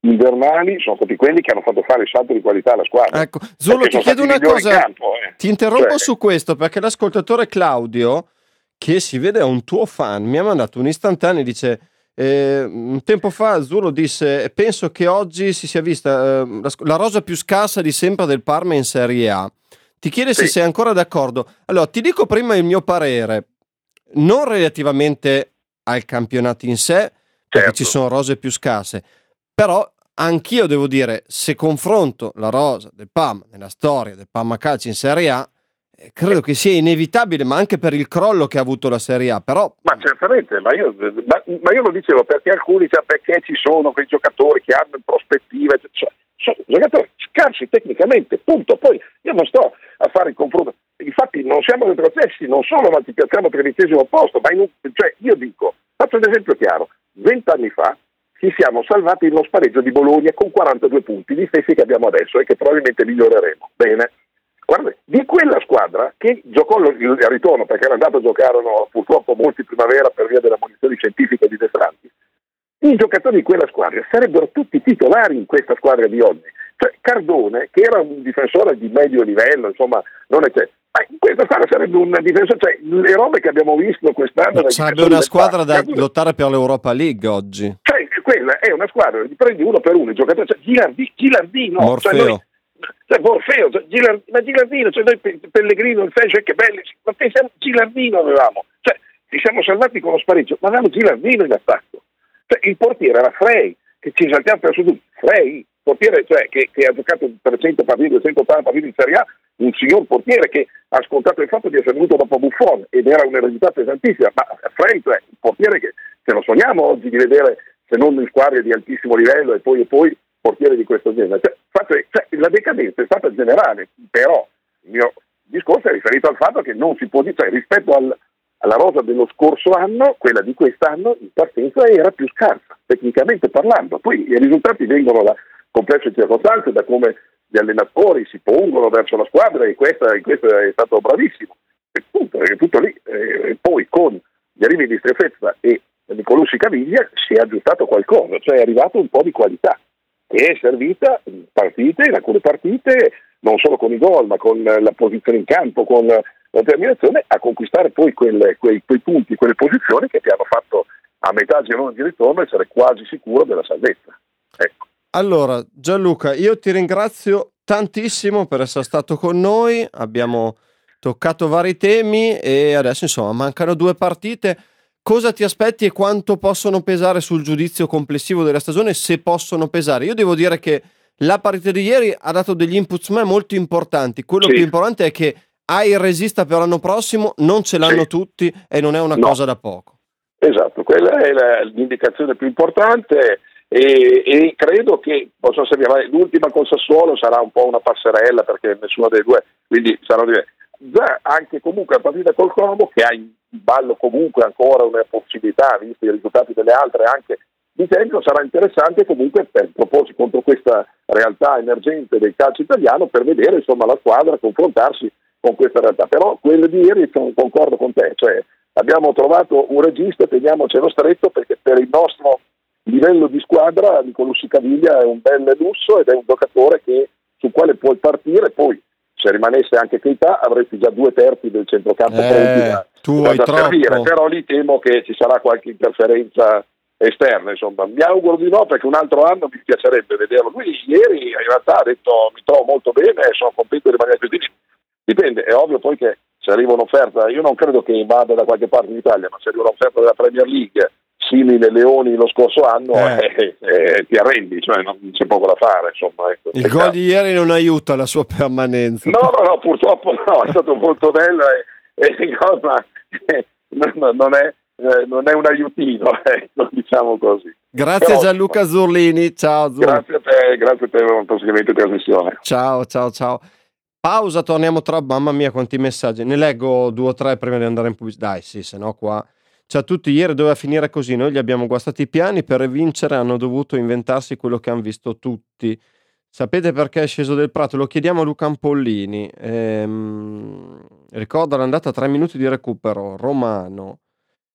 invernali sono stati quelli che hanno fatto fare il salto di qualità alla squadra. Ecco, Zurlo, ti chiedo una cosa, campo, eh. ti interrompo cioè... su questo perché l'ascoltatore Claudio, che si vede è un tuo fan, mi ha mandato un'istantanea e dice eh, un tempo fa Zurlo disse penso che oggi si sia vista eh, la, la rosa più scarsa di sempre del Parma in Serie A. Ti chiede sì. se sei ancora d'accordo. Allora ti dico prima il mio parere, non relativamente al campionato in sé perché certo. ci sono rose più scarse, però anch'io devo dire, se confronto la rosa del Parma nella storia del Parma Calcio in Serie A, eh, credo che sia inevitabile, ma anche per il crollo che ha avuto la Serie A. Però... Ma certamente, ma io, ma, ma io lo dicevo perché alcuni, cioè, perché ci sono quei giocatori che hanno prospettive, cioè, sono giocatori scarsi tecnicamente, punto. Poi io non sto a fare il confronto, infatti non siamo retrocessi, non solo ma ci piazziamo tredicesimo posto, ma in un, cioè, io dico, faccio un esempio chiaro, vent'anni fa ci siamo salvati lo spareggio di Bologna con quarantadue punti, gli stessi che abbiamo adesso e che probabilmente miglioreremo. Bene, guarda, di quella squadra che giocò il ritorno, perché era andato a giocare no, purtroppo molti primavera per via della munizione scientifica di De Franchi, i giocatori di quella squadra sarebbero tutti titolari in questa squadra di oggi. Cioè Cardone, che era un difensore di medio livello, insomma, non è che... Ma in questa squadra sarebbe un difensore, cioè le robe che abbiamo visto quest'anno... Sarebbe una squadra da lottare per l'Europa League oggi. Cioè, quella è una squadra, li prendi uno per uno, i giocatori, cioè Gilardi, Gilardino, Morfeo. Cioè noi, cioè Morfeo, cioè Gilar, ma Gilardino, cioè noi Pellegrino, il Fesce, che belli, ma pensiamo Gilardino avevamo, cioè ci siamo salvati con lo spareggio, ma avevamo Gilardino in attacco, cioè il portiere era Frey, che ci saltiamo per su tutti, Frey, portiere cioè che, che ha giocato trecento partite, duecentottanta partite in Serie A, un signor portiere che ha scontato il fatto di essere venuto dopo Buffon ed era un'eredità pesantissima, ma Frey, cioè il portiere che se lo sogniamo oggi di vedere se non in squadre di altissimo livello e poi e poi portiere di questo genere. Cioè, fate, cioè, la decadenza è stata generale, però il mio discorso è riferito al fatto che non si può dire, cioè, rispetto al, alla rosa dello scorso anno, quella di quest'anno in partenza era più scarsa, tecnicamente parlando. Poi i risultati vengono da complesse circostanze, da come gli allenatori si pongono verso la squadra e questa, e questo è stato bravissimo. E tutto, è tutto lì. E poi con gli arrivi di Strefezza e Nicolussi Caviglia si è aggiustato qualcosa, cioè è arrivato un po' di qualità che è servita in partite, in alcune partite, non solo con i gol, ma con la posizione in campo, con la determinazione, a conquistare poi quelle, quei, quei punti, quelle posizioni che ti hanno fatto a metà girone di ritorno essere quasi sicuro della salvezza. Ecco. Allora, Gianluca, io ti ringrazio tantissimo per essere stato con noi, abbiamo toccato vari temi e adesso insomma mancano due partite. Cosa ti aspetti e quanto possono pesare sul giudizio complessivo della stagione, se possono pesare? Io devo dire che la partita di ieri ha dato degli inputs me molto importanti. Quello sì. più importante è che hai il regista per l'anno prossimo, non ce l'hanno sì. tutti e non è una no. cosa da poco. Esatto, quella è la, l'indicazione più importante e, e credo che possa servire. L'ultima col Sassuolo sarà un po' una passerella perché nessuno dei due, quindi saranno già anche comunque la partita col Como che ha in ballo comunque ancora una possibilità, visto i risultati delle altre anche di tempo, sarà interessante comunque per proporsi contro questa realtà emergente del calcio italiano per vedere insomma la squadra confrontarsi con questa realtà. Però quello di ieri concordo con te, cioè abbiamo trovato un regista, teniamocelo stretto perché per il nostro livello di squadra Nicolussi Caviglia è un bel lusso ed è un giocatore che, sul quale puoi partire. Poi se rimanesse anche Keita avresti già due terzi del centrocampo eh, da, tu da hai servire, troppo. Però lì temo che ci sarà qualche interferenza esterna, insomma mi auguro di no perché un altro anno mi piacerebbe vederlo. Lui ieri in realtà ha detto mi trovo molto bene e sono contento di rimanere così. Dipende, è ovvio poi che se arriva un'offerta, io non credo che vada da qualche parte in Italia, ma se arriva un'offerta della Premier League simile Leoni lo scorso anno eh. Eh, eh, ti arrendi, cioè non c'è poco da fare, insomma, ecco. Il gol di ieri non aiuta la sua permanenza. No, no, no, purtroppo no, è stato molto bello e, e il gol ma, eh, non, non, è, eh, non è un aiutino, ecco, diciamo così. Grazie Però, Gianluca Zurlini, ciao Zur. Grazie a te, grazie a te per il proseguimento di trasmissione. Ciao, ciao, ciao. Pausa, torniamo tra, mamma mia quanti messaggi, ne leggo due o tre prima di andare in pubblicità, dai sì, se no qua... Ciao a tutti, ieri doveva finire così, noi gli abbiamo guastati i piani, per vincere hanno dovuto inventarsi quello che hanno visto tutti. Sapete perché è sceso del Prato? Lo chiediamo a Luca Ampollini. Ehm, ricorda l'andata a tre minuti di recupero, Romano.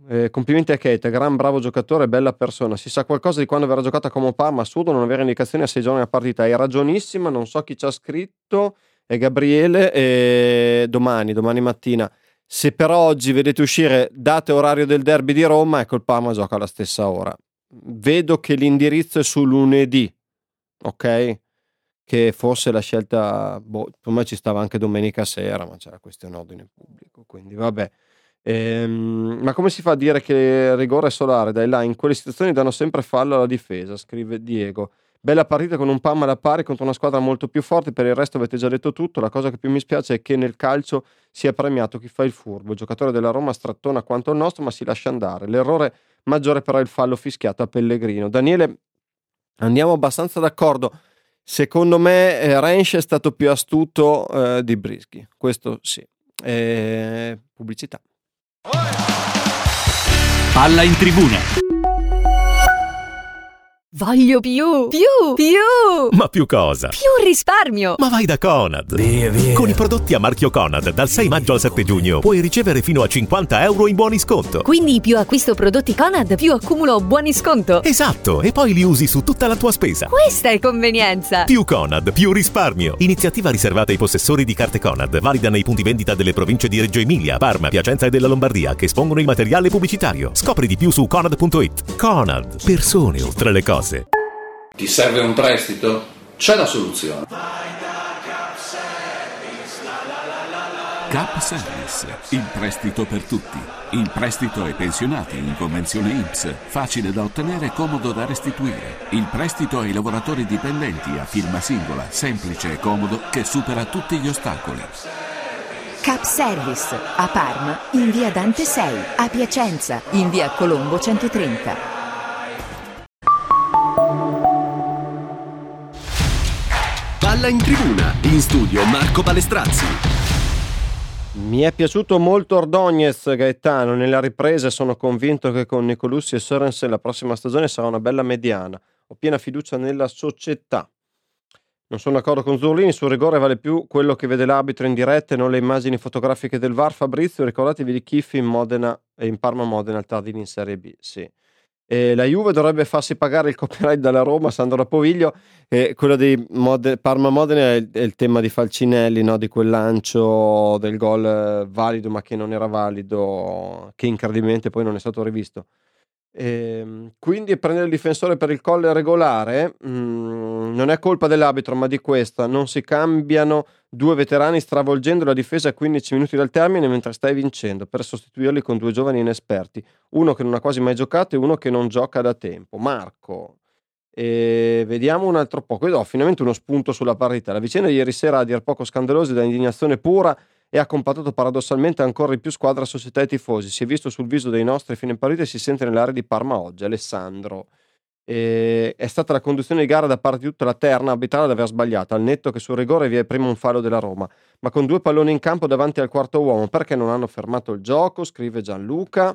Eh, complimenti a Keita, gran bravo giocatore, bella persona. Si sa qualcosa di quando verrà giocata come Parma? Assurdo non avere indicazioni a sei giorni a partita. Hai ragionissima, non so chi ci ha scritto, è Gabriele. E domani, domani mattina, se per oggi vedete uscire data e orario del derby di Roma, ecco, il Parma gioca alla stessa ora. Vedo che l'indirizzo è su lunedì, ok? Che forse la scelta, boh, per me ci stava anche domenica sera, ma c'era questione ordine pubblico, quindi vabbè. Ehm, ma come si fa a dire che rigore è solare? Dai là, in quelle situazioni danno sempre fallo alla difesa, scrive Diego. Bella partita con un Parma alla pari contro una squadra molto più forte, per il resto avete già detto tutto. La cosa che più mi spiace è che nel calcio sia premiato chi fa il furbo. Il giocatore della Roma strattona quanto il nostro, ma si lascia andare. L'errore maggiore però è il fallo fischiato a Pellegrino. Daniele, andiamo abbastanza d'accordo. Secondo me eh, Rensch è stato più astuto eh, di Brisghi, questo sì. Eh, pubblicità. Palla in tribuna. Voglio più, più, più! Ma più cosa? Più risparmio! Ma vai da Conad! Via, via. Con i prodotti a marchio Conad dal sei maggio al sette giugno puoi ricevere fino a cinquanta euro in buoni sconto. Quindi più acquisto prodotti Conad, più accumulo buoni sconto. Esatto, e poi li usi su tutta la tua spesa. Questa è convenienza! Più Conad, più risparmio. Iniziativa riservata ai possessori di carte Conad, valida nei punti vendita delle province di Reggio Emilia, Parma, Piacenza e della Lombardia, che espongono il materiale pubblicitario. Scopri di più su conad punto it. Conad, persone oltre le cose. Ti serve un prestito? C'è la soluzione. Cap Service, il prestito per tutti. Il prestito ai pensionati in convenzione I N P S, facile da ottenere e comodo da restituire. Il prestito ai lavoratori dipendenti a firma singola, semplice e comodo, che supera tutti gli ostacoli. Cap Service, a Parma in via Dante sei, a Piacenza in via Colombo centotrenta. Palla in tribuna, in studio Marco Palestrazzi. Mi è piaciuto molto Ordóñez, Gaetano, nella ripresa sono convinto che con Nicolussi e Sørensen la prossima stagione sarà una bella mediana. Ho piena fiducia nella società. Non sono d'accordo con Zurlini, sul rigore vale più quello che vede l'arbitro in diretta e non le immagini fotografiche del V A R. Fabrizio, ricordatevi di Chiffi in Modena e in Parma Modena al Tardini in Serie B, sì. E la Juve dovrebbe farsi pagare il copyright dalla Roma, Sandro Rapoviglio, e quello di Mod- Parma Modena è il, è il tema di Falcinelli, no? Di quel lancio del gol eh, valido ma che non era valido, che incredibilmente poi non è stato rivisto. E, quindi prendere il difensore per il colle regolare mh, non è colpa dell'arbitro ma di questa. Non si cambiano due veterani stravolgendo la difesa a quindici minuti dal termine mentre stai vincendo, per sostituirli con due giovani inesperti, uno che non ha quasi mai giocato e uno che non gioca da tempo. Marco, e vediamo un altro po'. Qui do finalmente uno spunto sulla partita. La vicenda di ieri sera a dir poco scandalosa, da indignazione pura, e ha compattato paradossalmente ancora di più squadra, società e tifosi. Si è visto sul viso dei nostri fino in partita e si sente nell'area di Parma oggi. Alessandro, e è stata la conduzione di gara da parte di tutta la terna arbitrale ad aver sbagliato, al netto che sul rigore vi è prima un fallo della Roma, ma con due palloni in campo davanti al quarto uomo, perché non hanno fermato il gioco, scrive Gianluca.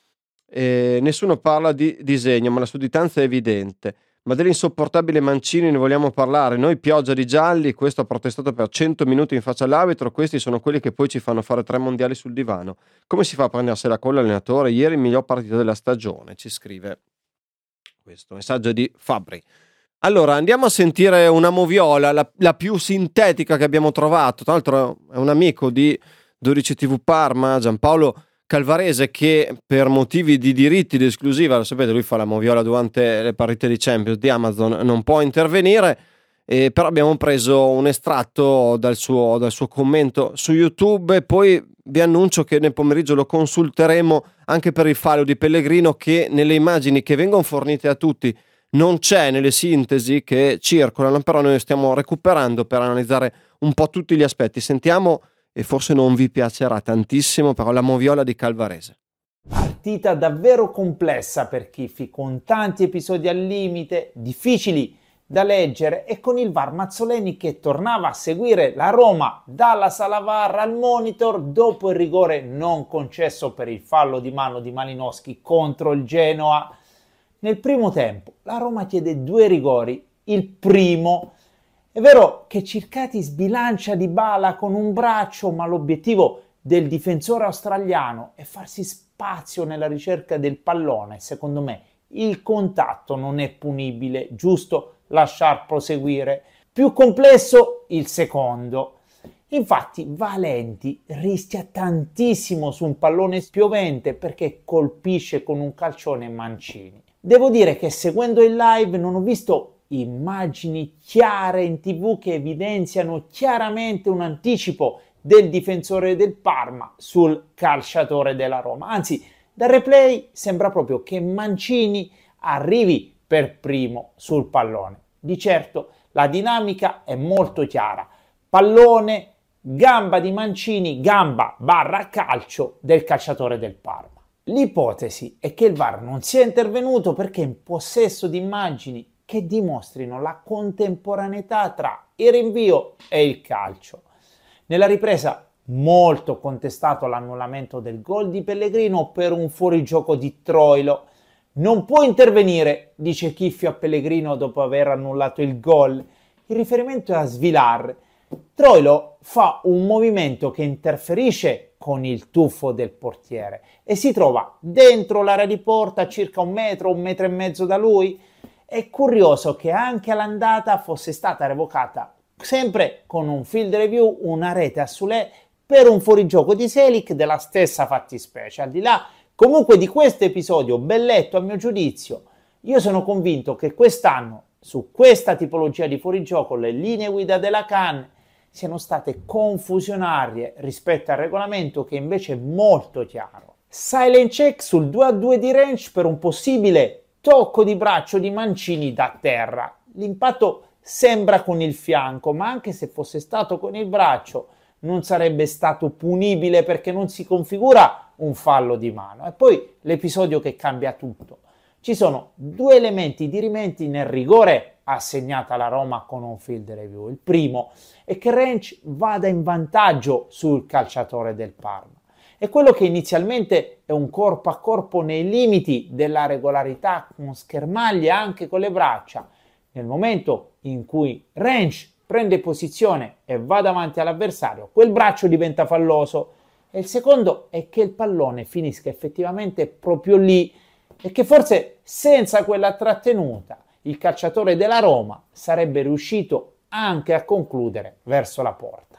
E nessuno parla di disegno, ma la sudditanza è evidente. Ma dell'insopportabile Mancini ne vogliamo parlare? Noi pioggia di gialli, questo ha protestato per cento minuti in faccia all'arbitro, questi sono quelli che poi ci fanno fare tre mondiali sul divano. Come si fa a prendersela con l'allenatore? Ieri miglior partita della stagione, ci scrive questo messaggio di Fabri. Allora andiamo a sentire una moviola, la, la più sintetica che abbiamo trovato, tra l'altro è un amico di dodici tivù Parma, Giampaolo Calvarese, che per motivi di diritti di esclusiva, lo sapete, lui fa la moviola durante le partite di Champions di Amazon, non può intervenire, eh, però abbiamo preso un estratto dal suo, dal suo commento su YouTube e poi vi annuncio che nel pomeriggio lo consulteremo anche per il fallo di Pellegrino, che nelle immagini che vengono fornite a tutti non c'è nelle sintesi che circolano, però noi stiamo recuperando per analizzare un po' tutti gli aspetti. Sentiamo, e forse non vi piacerà tantissimo, però la moviola di Calvarese. Partita davvero complessa per Chiffi, con tanti episodi al limite, difficili da leggere, e con il V A R Mazzoleni che tornava a seguire la Roma dalla sala V A R al monitor dopo il rigore non concesso per il fallo di mano di Malinowski contro il Genoa. Nel primo tempo la Roma chiede due rigori, il primo è vero che Circati sbilancia Dybala con un braccio, ma l'obiettivo del difensore australiano e farsi spazio nella ricerca del pallone. Secondo me il contatto non è punibile, giusto lasciar proseguire. Più complesso il secondo. Infatti Valenti rischia tantissimo su un pallone spiovente perché colpisce con un calcione Mancini. Devo dire che seguendo il live non ho visto immagini chiare in tv che evidenziano chiaramente un anticipo del difensore del Parma sul calciatore della Roma. Anzi, dal replay sembra proprio che Mancini arrivi per primo sul pallone. Di certo la dinamica è molto chiara. Pallone, gamba di Mancini, gamba barra calcio del calciatore del Parma. L'ipotesi è che il V A R non sia intervenuto perché è in possesso di immagini che dimostrino la contemporaneità tra il rinvio e il calcio. Nella ripresa molto contestato l'annullamento del gol di Pellegrino per un fuorigioco di Troilo. Non può intervenire, dice Chiffio a Pellegrino dopo aver annullato il gol. Il riferimento è a Svilar. Troilo fa un movimento che interferisce con il tuffo del portiere e si trova dentro l'area di porta, circa un metro, un metro e mezzo da lui. È curioso che anche all'andata fosse stata revocata, sempre con un field review, una rete a Soulé per un fuorigioco di Selic della stessa fattispecie. Al di là comunque di questo episodio belletto a mio giudizio, io sono convinto che quest'anno su questa tipologia di fuorigioco le linee guida della C A N siano state confusionarie rispetto al regolamento che invece è molto chiaro. Silent check sul due a due di Rensch per un possibile tocco di braccio di Mancini da terra. L'impatto sembra con il fianco, ma anche se fosse stato con il braccio non sarebbe stato punibile perché non si configura un fallo di mano. E poi l'episodio che cambia tutto. Ci sono due elementi dirimenti nel rigore assegnata alla Roma con un field review. Il primo è che Rensch vada in vantaggio sul calciatore del Parma. È quello che inizialmente è un corpo a corpo nei limiti della regolarità con schermaglie anche con le braccia. Nel momento in cui Rensch prende posizione e va davanti all'avversario, quel braccio diventa falloso. E il secondo è che il pallone finisca effettivamente proprio lì e che forse senza quella trattenuta il calciatore della Roma sarebbe riuscito anche a concludere verso la porta.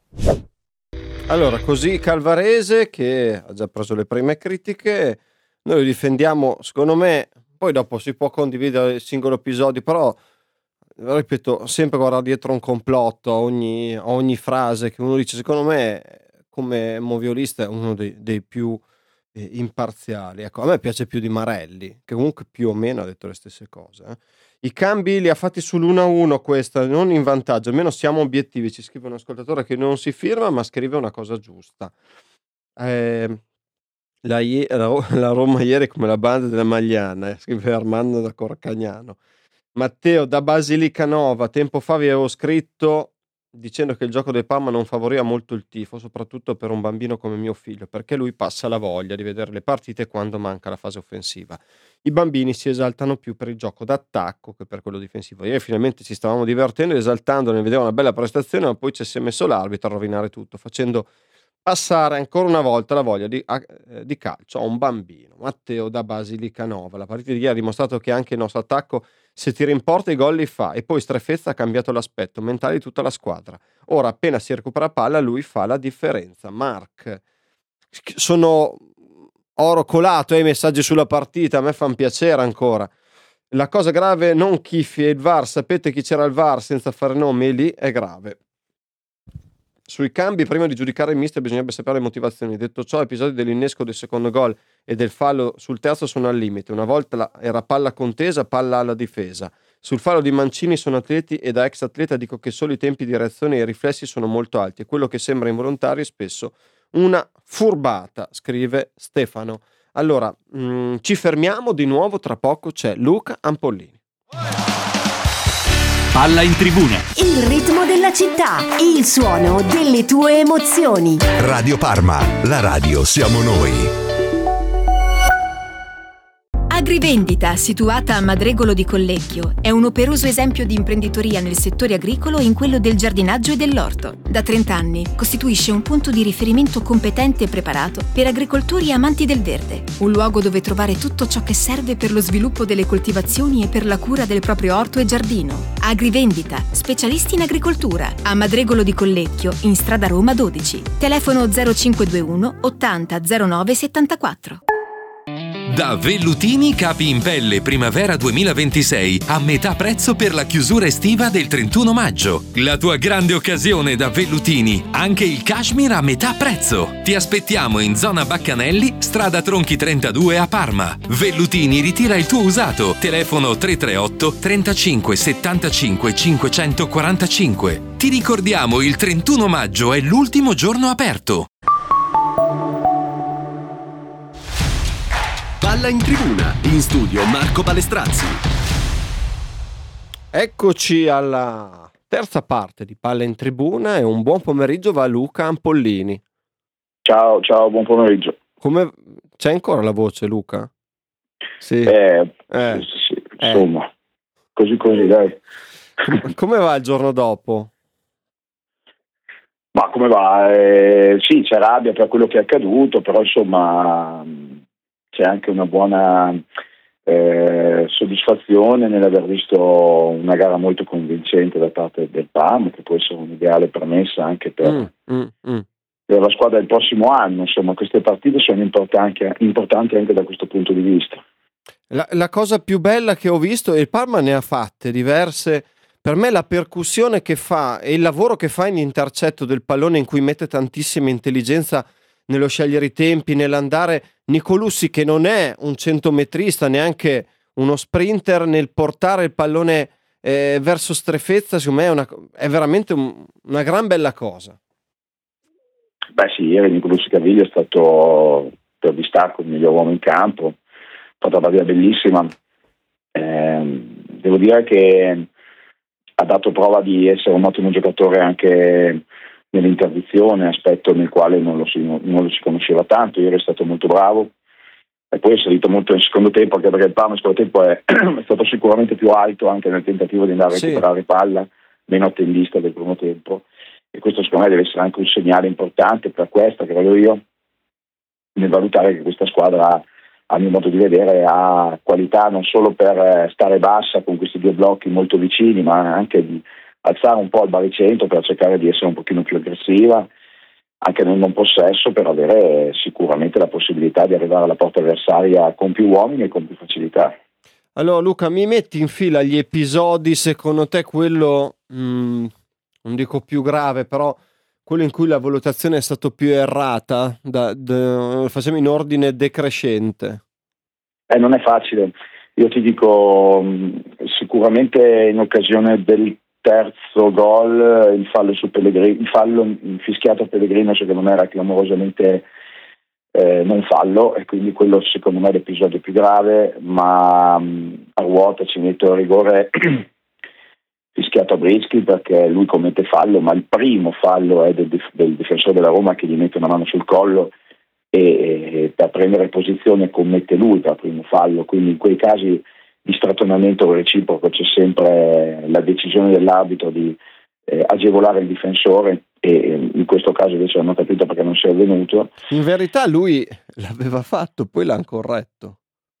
Allora, così Calvarese, che ha già preso le prime critiche, noi lo difendiamo, secondo me, poi dopo si può condividere il singolo episodio, però, ripeto, sempre guardare dietro un complotto a ogni, a ogni frase che uno dice. Secondo me, come moviolista, è uno dei, dei più eh, imparziali. Ecco, a me piace più di Marelli, che comunque più o meno ha detto le stesse cose. Eh. I cambi li ha fatti sull'uno a uno, questa, non in vantaggio, almeno siamo obiettivi. Ci scrive un ascoltatore che non si firma, ma scrive una cosa giusta. Eh, la, la, la Roma ieri come la banda della Magliana, eh, scrive Armando da Corcagnano. Matteo da Basilicanova, tempo fa vi avevo scritto dicendo che il gioco del Parma non favoriva molto il tifo, soprattutto per un bambino come mio figlio, perché lui passa la voglia di vedere le partite quando manca la fase offensiva. I bambini si esaltano più per il gioco d'attacco che per quello difensivo. Ieri finalmente ci stavamo divertendo, esaltando, ne vedeva una bella prestazione, ma poi ci si è messo l'arbitro a rovinare tutto, facendo passare ancora una volta la voglia di, eh, di calcio a un bambino. Matteo da Basilicanova. La partita di ieri ha dimostrato che anche il nostro attacco, se tira in porta, i gol li fa, e poi Strefezza ha cambiato l'aspetto mentale di tutta la squadra. Ora appena si recupera palla lui fa la differenza. Mark, sono oro colato, eh, i messaggi sulla partita a me fanno piacere ancora. La cosa grave non Chiffi e il V A R, sapete chi c'era al V A R senza fare nomi, lì è grave. Sui cambi, prima di giudicare il mister bisognerebbe sapere le motivazioni. Detto ciò, episodi dell'innesco del secondo gol e del fallo sul terzo sono al limite. Una volta la, era palla contesa, palla alla difesa. Sul fallo di Mancini sono atleti, e da ex atleta dico che solo i tempi di reazione e i riflessi sono molto alti, e quello che sembra involontario è spesso una furbata, scrive Stefano. Allora, mh, ci fermiamo di nuovo, tra poco c'è Luca Ampollini. Palla in tribuna. Il ritmo della città, il suono delle tue emozioni. Radio Parma, la radio siamo noi. Agrivendita, situata a Madregolo di Collecchio, è un operoso esempio di imprenditoria nel settore agricolo e in quello del giardinaggio e dell'orto. Da trenta anni costituisce un punto di riferimento competente e preparato per agricoltori e amanti del verde, un luogo dove trovare tutto ciò che serve per lo sviluppo delle coltivazioni e per la cura del proprio orto e giardino. Agrivendita, specialisti in agricoltura, a Madregolo di Collecchio, in strada Roma dodici. Telefono zero cinque due uno ottanta zero nove settantaquattro. Da Vellutini capi in pelle primavera duemilaventisei a metà prezzo per la chiusura estiva del trentuno maggio. La tua grande occasione da Vellutini, anche il cashmere a metà prezzo. Ti aspettiamo in zona Baccanelli, strada Tronchi trentadue a Parma. Vellutini ritira il tuo usato. Telefono tre tre otto trentacinque settantacinque cinquecentoquarantacinque. Ti ricordiamo, il trentuno maggio è l'ultimo giorno aperto. Palla in tribuna, in studio Marco Palestrazzi. Eccoci alla terza parte di Palla in tribuna e un buon pomeriggio va a Luca Ampollini. Ciao, ciao, buon pomeriggio. Come c'è ancora la voce, Luca? Sì. Eh, eh. sì, sì, insomma, eh. così così, dai. Come va il giorno dopo? Ma come va? Eh, sì, c'è rabbia per quello che è accaduto, però insomma c'è anche una buona eh, soddisfazione nell'aver visto una gara molto convincente da parte del Parma, che può essere un'ideale premessa anche per, mm, mm, mm. per la squadra del prossimo anno. Insomma, queste partite sono importanti, importanti anche da questo punto di vista. La, la cosa più bella che ho visto, e il Parma ne ha fatte diverse, per me la percussione che fa e il lavoro che fa in intercetto del pallone, in cui mette tantissima intelligenza nello scegliere i tempi, nell'andare. Nicolussi, che non è un centometrista, neanche uno sprinter, nel portare il pallone eh, verso strefezza, secondo me è, una, è veramente un, una gran bella cosa. Beh sì, ieri Nicolussi Caviglio è stato per distacco il miglior uomo in campo, ha fatto una partita bellissima. Eh, devo dire che ha dato prova di essere un ottimo giocatore anche nell'interdizione, aspetto nel quale non lo, si, non lo si conosceva tanto. Ieri è stato molto bravo e poi è salito molto nel secondo tempo, anche perché il Parma nel secondo tempo è, è stato sicuramente più alto anche nel tentativo di andare a recuperare sì. palla, meno attendista del primo tempo, e questo secondo me deve essere anche un segnale importante per questa, credo io, nel valutare che questa squadra, a mio modo di vedere, ha qualità non solo per stare bassa con questi due blocchi molto vicini, ma anche di alzare un po' il baricentro per cercare di essere un pochino più aggressiva anche nel non possesso, per avere sicuramente la possibilità di arrivare alla porta avversaria con più uomini e con più facilità. Allora Luca, mi metti in fila gli episodi, secondo te quello mh, non dico più grave, però quello in cui la valutazione è stata più errata, da, da, facciamo in ordine decrescente? Eh, non è facile, io ti dico sicuramente in occasione del terzo gol il fallo su Pellegrino, il fallo fischiato a Pellegrino secondo me era clamorosamente eh, non fallo, e quindi quello secondo me è l'episodio più grave, ma mh, a ruota ci metto il rigore fischiato a Brischi perché lui commette fallo, ma il primo fallo è del, dif- del difensore della Roma che gli mette una mano sul collo e, e per prendere posizione commette lui per primo fallo, quindi in quei casi di strattonamento reciproco c'è sempre la decisione dell'arbitro di eh, agevolare il difensore, e in questo caso invece hanno capito perché non si è avvenuto. In verità lui l'aveva fatto, poi l'ha corretto.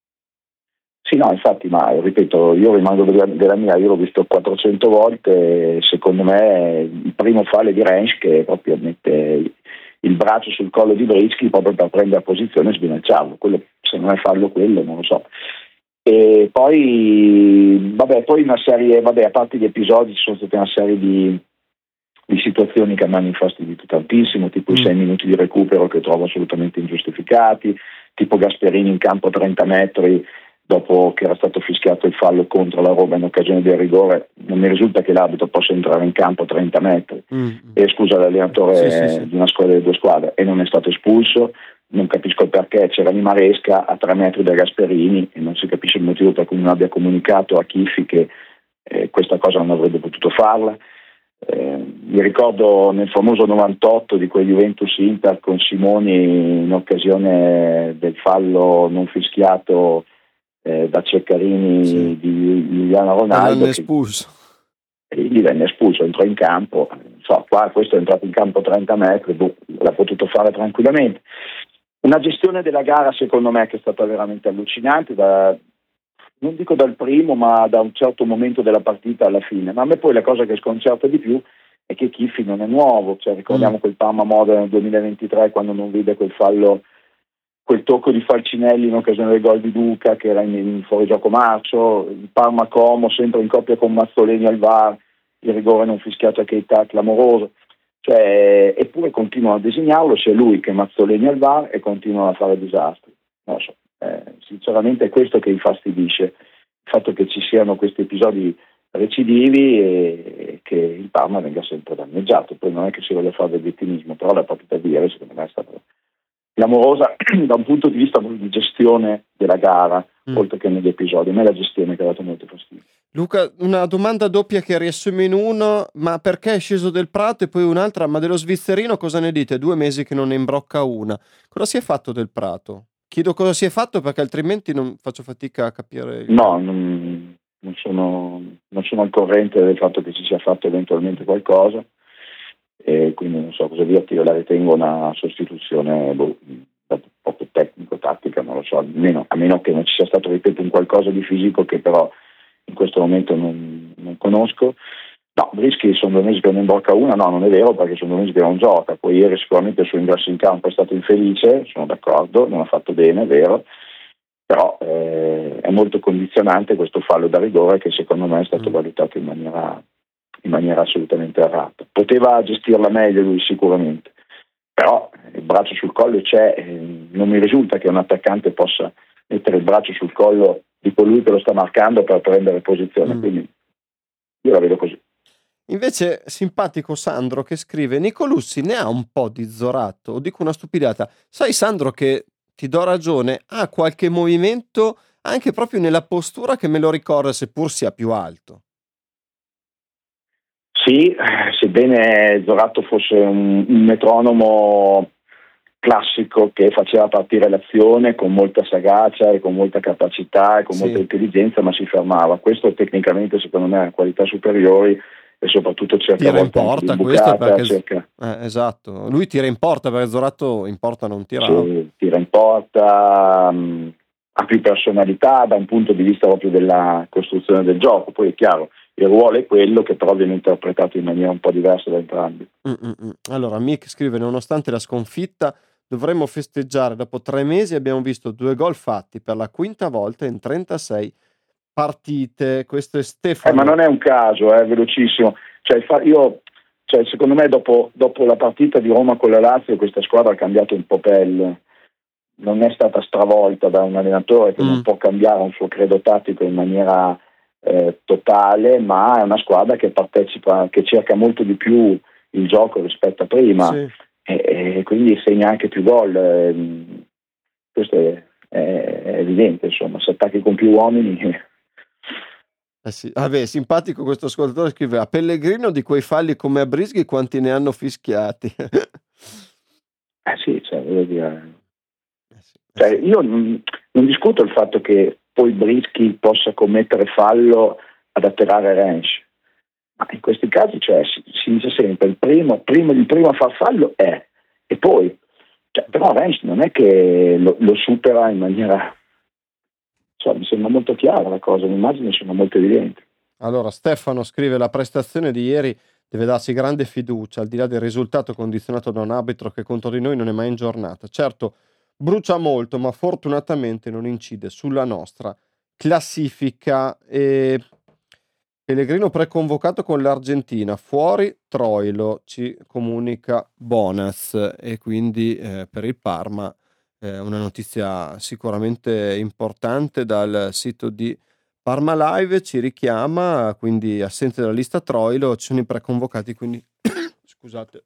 Sì, no, infatti, ma ripeto, io rimango della, della mia, io l'ho visto quattrocento volte, secondo me il primo fallo è di Rensch che proprio mette il braccio sul collo di Brischi proprio per prendere posizione e sbilanciarlo, quello, se non è fallo quello non lo so. E poi vabbè, poi una serie, vabbè, a parte gli episodi ci sono state una serie di, di situazioni che mi hanno infastidito tantissimo, tipo mm. i sei minuti di recupero che trovo assolutamente ingiustificati, tipo Gasperini in campo a trenta metri dopo che era stato fischiato il fallo contro la Roma in occasione del rigore. Non mi risulta che l'arbitro possa entrare in campo a trenta metri mm. e scusa l'allenatore sì, sì, sì. di una squadra delle due squadre, e non è stato espulso. Non capisco il perché c'era Maresca a tre metri da Gasperini e non si capisce il motivo per cui non abbia comunicato a Chiffi che eh, questa cosa non avrebbe potuto farla. Eh, mi ricordo nel famoso novantotto di quel Juventus-Inter con Simoni in occasione del fallo non fischiato eh, da Ceccarini sì. di Giuliano Ronaldo. Venne espulso. Che, gli venne espulso, entrò in campo, so, qua questo è entrato in campo trenta metri, boh, l'ha potuto fare tranquillamente. Una gestione della gara secondo me che è stata veramente allucinante, da, non dico dal primo, ma da un certo momento della partita alla fine. Ma a me poi la cosa che sconcerta di più è che Chiffi non è nuovo, cioè ricordiamo mm. quel Parma Modena nel duemilaventitré quando non vide quel fallo, quel tocco di Falcinelli in occasione del gol di Duca che era in, in fuorigioco marcio, il Parma Como sempre in coppia con Mazzoleni al V A R, il rigore non fischiato a Keita clamoroso. Cioè, eppure continuano a disegnarlo sia lui che Mazzoleni al V A R e continuano a fare disastri. Non so, eh, sinceramente è questo che infastidisce, il fatto che ci siano questi episodi recidivi e che il Parma venga sempre danneggiato. Poi non è che si voglia fare del vittimismo, però la partita di ieri secondo me è stata clamorosa da un punto di vista di gestione della gara, mm. oltre che negli episodi. A me la gestione che ha dato molto fastidio. Luca, una domanda doppia che riassume in uno, ma perché è sceso Del Prato? E poi un'altra, ma dello svizzerino cosa ne dite? Due mesi che non ne imbrocca una. Cosa si è fatto Del Prato? Chiedo cosa si è fatto perché altrimenti non faccio fatica a capire. Il... No, non, non, sono, non sono al corrente del fatto che ci sia fatto eventualmente qualcosa e quindi non so cosa dirti, io la ritengo una sostituzione boh, proprio tecnico-tattica, non lo so, almeno, a meno che non ci sia stato, ripeto, un qualcosa di fisico che però in questo momento non, non conosco. No, Brischi sono due mesi che non imbrocca una, no, non è vero, perché sono due mesi che non gioca. Poi ieri sicuramente il suo ingresso in campo è stato infelice, sono d'accordo, non ha fatto bene, è vero, però eh, è molto condizionante questo fallo da rigore che secondo me è stato mm. valutato in maniera, in maniera assolutamente errata. Poteva gestirla meglio lui sicuramente, però il braccio sul collo c'è, eh, non mi risulta che un attaccante possa mettere il braccio sul collo di colui che lo sta marcando per prendere posizione, mm. quindi io la vedo così. Invece simpatico Sandro che scrive: Nicolussi ne ha un po' di zorato, o dico una stupidata, sai Sandro che ti do ragione, ha qualche movimento anche proprio nella postura che me lo ricorda, seppur sia più alto. Sì, sebbene Zorato fosse un, un metronomo classico che faceva partire l'azione con molta sagacia e con molta capacità e con sì. molta intelligenza, ma si fermava. Questo tecnicamente secondo me ha qualità superiori e soprattutto cerca tira in porta questo perché cerca... eh, esatto, lui tira in porta perché Zorato in porta non tira. Sì, tira in porta, mh, ha più personalità da un punto di vista proprio della costruzione del gioco. Poi è chiaro, il ruolo è quello che però viene interpretato in maniera un po' diversa da entrambi. Mm-mm. Allora Mick scrive: nonostante la sconfitta dovremmo festeggiare, dopo tre mesi abbiamo visto due gol fatti per la quinta volta in trentasei partite. Questo è Stefano. Eh, ma non è un caso, è eh, velocissimo. Cioè, io, cioè, secondo me dopo, dopo la partita di Roma con la Lazio questa squadra ha cambiato un po' pelle, non è stata stravolta da un allenatore che mm. non può cambiare un suo credo tattico in maniera eh, totale, ma è una squadra che partecipa, che cerca molto di più il gioco rispetto a prima. Sì. E, e quindi segna anche più gol, eh, questo è, è, è evidente, insomma, se attacchi con più uomini. Eh sì. Vabbè, simpatico questo ascoltatore, scrive: a Pellegrino di quei falli come a Brischi quanti ne hanno fischiati? Eh sì, cioè, voglio dire, eh sì, eh cioè, sì. io non, non discuto il fatto che poi Brischi possa commettere fallo ad atterrare Rensch. Ma in questi casi cioè, si, si dice sempre il primo, primo, il primo a far fallo è, e poi, cioè, però Rensch non è che lo, lo supera in maniera, cioè, mi sembra molto chiara la cosa, le immagini sono molto evidenti. Allora Stefano scrive: la prestazione di ieri deve darsi grande fiducia, al di là del risultato condizionato da un arbitro che contro di noi non è mai in giornata. Certo, brucia molto, ma fortunatamente non incide sulla nostra classifica. E Pellegrino preconvocato con l'Argentina, fuori Troilo, ci comunica Bonas, e quindi eh, per il Parma eh, una notizia sicuramente importante dal sito di Parma Live, ci richiama, quindi assente dalla lista Troilo, ci sono i preconvocati, quindi scusate,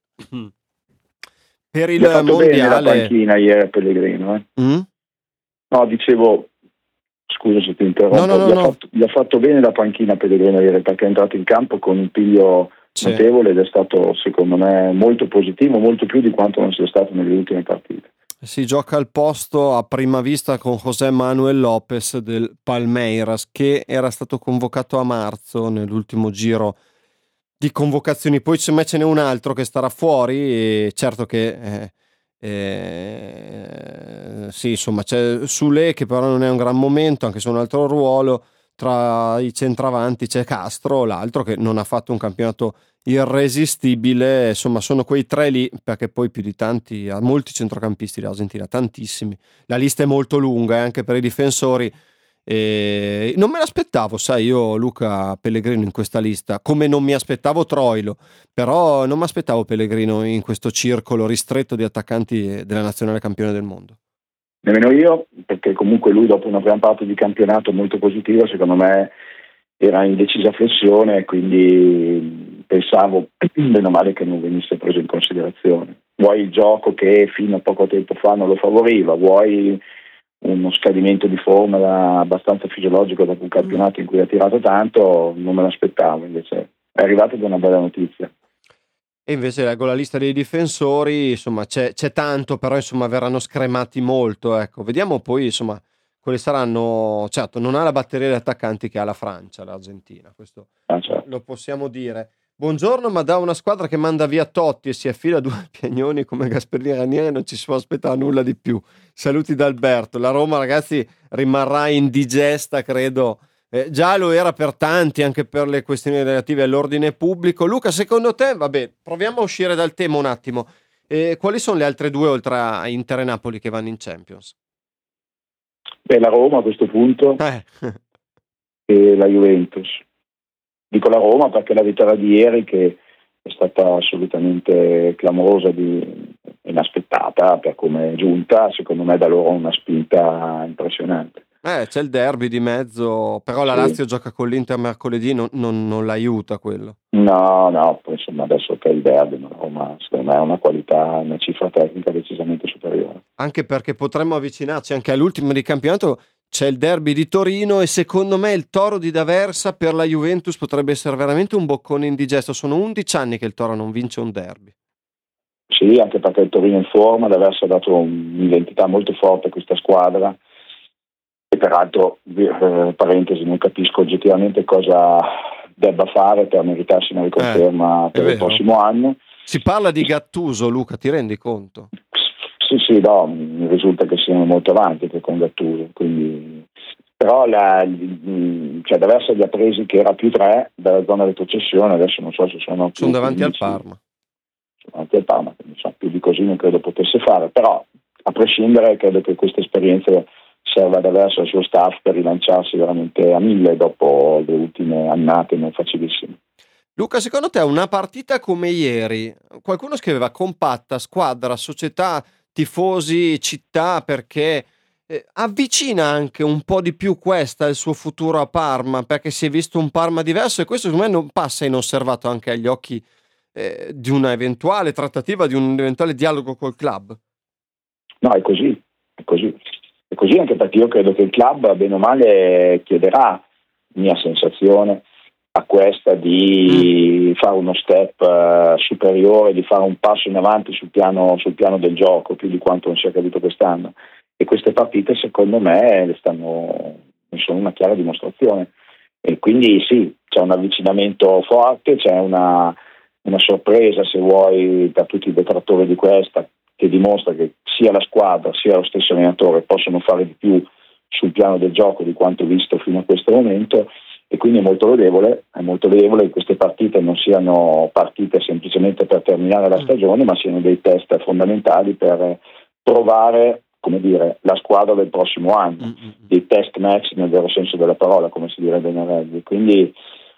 per il Gli ha fatto mondiale. Bene la panchina ieri a Pellegrino, eh? Mm? No, dicevo, scusa se ti interrompo, no, no, no, gli, ha no. fatto, gli ha fatto bene la panchina Pellegrino ieri perché è entrato in campo con un piglio sì. notevole ed è stato secondo me molto positivo, molto più di quanto non sia stato nelle ultime partite. Si gioca al posto a prima vista con José Manuel López del Palmeiras, che era stato convocato a marzo nell'ultimo giro di convocazioni. Poi ce n'è un altro che starà fuori, e certo che eh, eh, sì, insomma, c'è Sule, che però non è un gran momento, anche se è un altro ruolo. Tra i centravanti c'è Castro, l'altro che non ha fatto un campionato irresistibile. Insomma, sono quei tre lì, perché poi più di tanti, ha molti centrocampisti l'Argentina, tantissimi. La lista è molto lunga, eh, anche per i difensori. E non me l'aspettavo, sai, io Luca Pellegrino in questa lista, come non mi aspettavo Troilo, però non mi aspettavo Pellegrino in questo circolo ristretto di attaccanti della nazionale campione del mondo. Nemmeno io, perché comunque lui dopo una gran parte di campionato molto positiva, secondo me era in decisa flessione, quindi pensavo meno male che non venisse preso in considerazione. Vuoi il gioco che fino a poco tempo fa non lo favoriva, vuoi uno scadimento di forma abbastanza fisiologico dopo un campionato in cui ha tirato tanto, non me l'aspettavo, invece è arrivata da una bella notizia. E invece leggo la lista dei difensori, insomma c'è, c'è tanto, però insomma verranno scremati molto, ecco. Vediamo poi insomma quali saranno. Certo, non ha la batteria di attaccanti che ha la Francia, l'Argentina, questo ah, certo. Lo possiamo dire. Buongiorno, ma da una squadra che manda via Totti e si affila a due piagnoni come Gasperini e Ranieri non ci si può aspettare nulla di più. Saluti da Alberto. La Roma, ragazzi, rimarrà indigesta, credo. Eh, già lo era per tanti, anche per le questioni relative all'ordine pubblico. Luca, secondo te, vabbè, proviamo a uscire dal tema un attimo. Eh, quali sono le altre due oltre a Inter e Napoli che vanno in Champions? Beh, la Roma a questo punto eh. e la Juventus. Dico la Roma perché la vittoria di ieri, che è stata assolutamente clamorosa, di, inaspettata per come è giunta, secondo me dà loro una spinta impressionante. Eh, c'è il derby di mezzo, però la sì. Lazio gioca con l'Inter mercoledì, non, non, non l'aiuta quello. No, no, poi insomma adesso che è il derby, ma Roma secondo me ha una qualità, una cifra tecnica decisamente superiore. Anche perché potremmo avvicinarci anche all'ultimo di campionato, c'è il derby di Torino e secondo me il Toro di D'Aversa per la Juventus potrebbe essere veramente un boccone indigesto. Sono undici anni che il Toro non vince un derby. Sì, anche perché il Torino è in forma, D'Aversa ha dato un'identità molto forte a questa squadra. E peraltro, eh, parentesi, non capisco oggettivamente cosa debba fare per meritarsi una riconferma eh, per il prossimo anno. Si parla di Gattuso, Luca, ti rendi conto? Sì, sì, no, mi risulta che siano molto avanti che con Gattuso, quindi però la, cioè D'Aversa li ha presi che era più tre dalla zona retrocessione, adesso non so se sono sono davanti al Parma. Sono davanti al Parma, quindi so, più di così non credo potesse fare, però a prescindere credo che questa esperienza serva D'Aversa al suo staff per rilanciarsi veramente a mille dopo le ultime annate non facilissime. Luca, secondo te una partita come ieri, qualcuno scriveva compatta, squadra, società, tifosi, città, perché eh, avvicina anche un po' di più questa il suo futuro a Parma, perché si è visto un Parma diverso e questo secondo me non passa inosservato anche agli occhi eh, di una eventuale trattativa, di un eventuale dialogo col club. No, è così, è così. È così anche perché io credo che il club, bene o male, chiederà, mia sensazione, a questa di mm. fare uno step uh, superiore, di fare un passo in avanti sul piano, sul piano del gioco, più di quanto non sia accaduto quest'anno. E queste partite, secondo me, le stanno, ne sono una chiara dimostrazione. E quindi sì, c'è un avvicinamento forte, c'è una, una sorpresa, se vuoi, per tutti i detrattori di questa, che dimostra che sia la squadra sia lo stesso allenatore possono fare di più sul piano del gioco di quanto visto fino a questo momento, e quindi è molto lodevole, è molto lodevole che queste partite non siano partite semplicemente per terminare la stagione, ma siano dei test fondamentali per provare, come dire, la squadra del prossimo anno, mm-hmm. dei test match nel vero senso della parola, come si direbbe in rugby. Quindi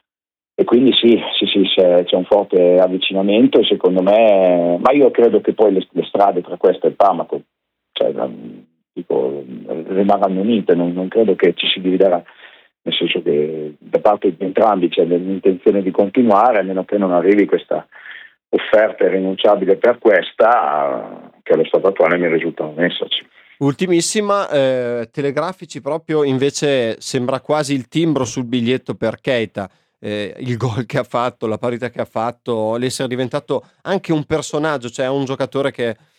E quindi sì, sì, sì, c'è, c'è un forte avvicinamento e secondo me, ma io credo che poi le, le strade tra queste e il Parma, cioè, dico, rimarranno unite, non, non credo che ci si dividerà, nel senso che da parte di entrambi c'è l'intenzione di continuare, a meno che non arrivi questa offerta irrinunciabile per questa, che allo stato attuale mi risulta non esserci. Ultimissima, eh, telegrafici proprio, invece sembra quasi il timbro sul biglietto per Keita. Eh, il gol che ha fatto, la parità che ha fatto, l'essere diventato anche un personaggio, cioè un giocatore che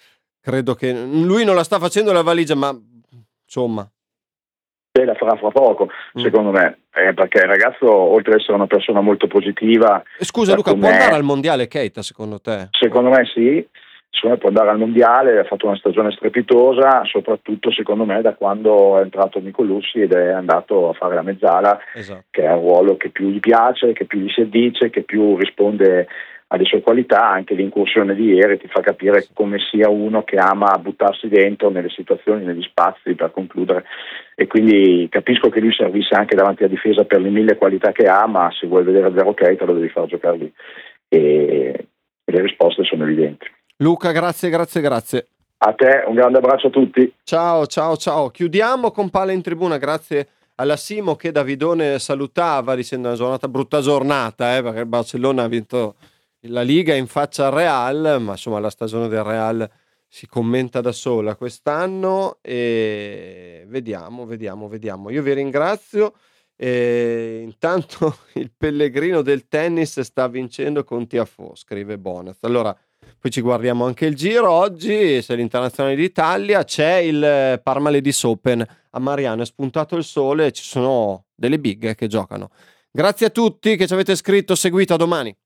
credo che lui non la sta facendo la valigia, ma insomma la farà fra poco, mm. secondo me, eh, perché il ragazzo, oltre ad essere una persona molto positiva, scusa Luca, può andare al mondiale Keita secondo te? Secondo me sì, secondo me può andare al mondiale, ha fatto una stagione strepitosa, soprattutto secondo me da quando è entrato Nicolussi ed è andato a fare la mezzala, esatto. che è un ruolo che più gli piace, che più gli si addice, che più risponde alle sue qualità. Anche l'incursione di ieri ti fa capire come sia uno che ama buttarsi dentro nelle situazioni, negli spazi per concludere, e quindi capisco che lui servisse anche davanti alla difesa per le mille qualità che ha, ma se vuoi vedere il vero Keita lo devi far giocare lì, e, e le risposte sono evidenti. Luca, grazie, grazie, grazie. A te, un grande abbraccio a tutti. Ciao, ciao, ciao. Chiudiamo con Palla in Tribuna, grazie alla Simo che Davidone salutava dicendo una giornata, brutta giornata, eh, perché il Barcellona ha vinto la Liga in faccia al Real, ma insomma la stagione del Real si commenta da sola quest'anno, e vediamo, vediamo, vediamo. Io vi ringrazio, e intanto il Pellegrino del tennis sta vincendo con Tiafoe, scrive Bonaz. Allora, poi ci guardiamo anche il Giro oggi, se l'Internazionale d'Italia, c'è il Parma Ladies Open a Mariano, è spuntato il sole, ci sono delle big che giocano. Grazie a tutti che ci avete scritto, seguito, a domani.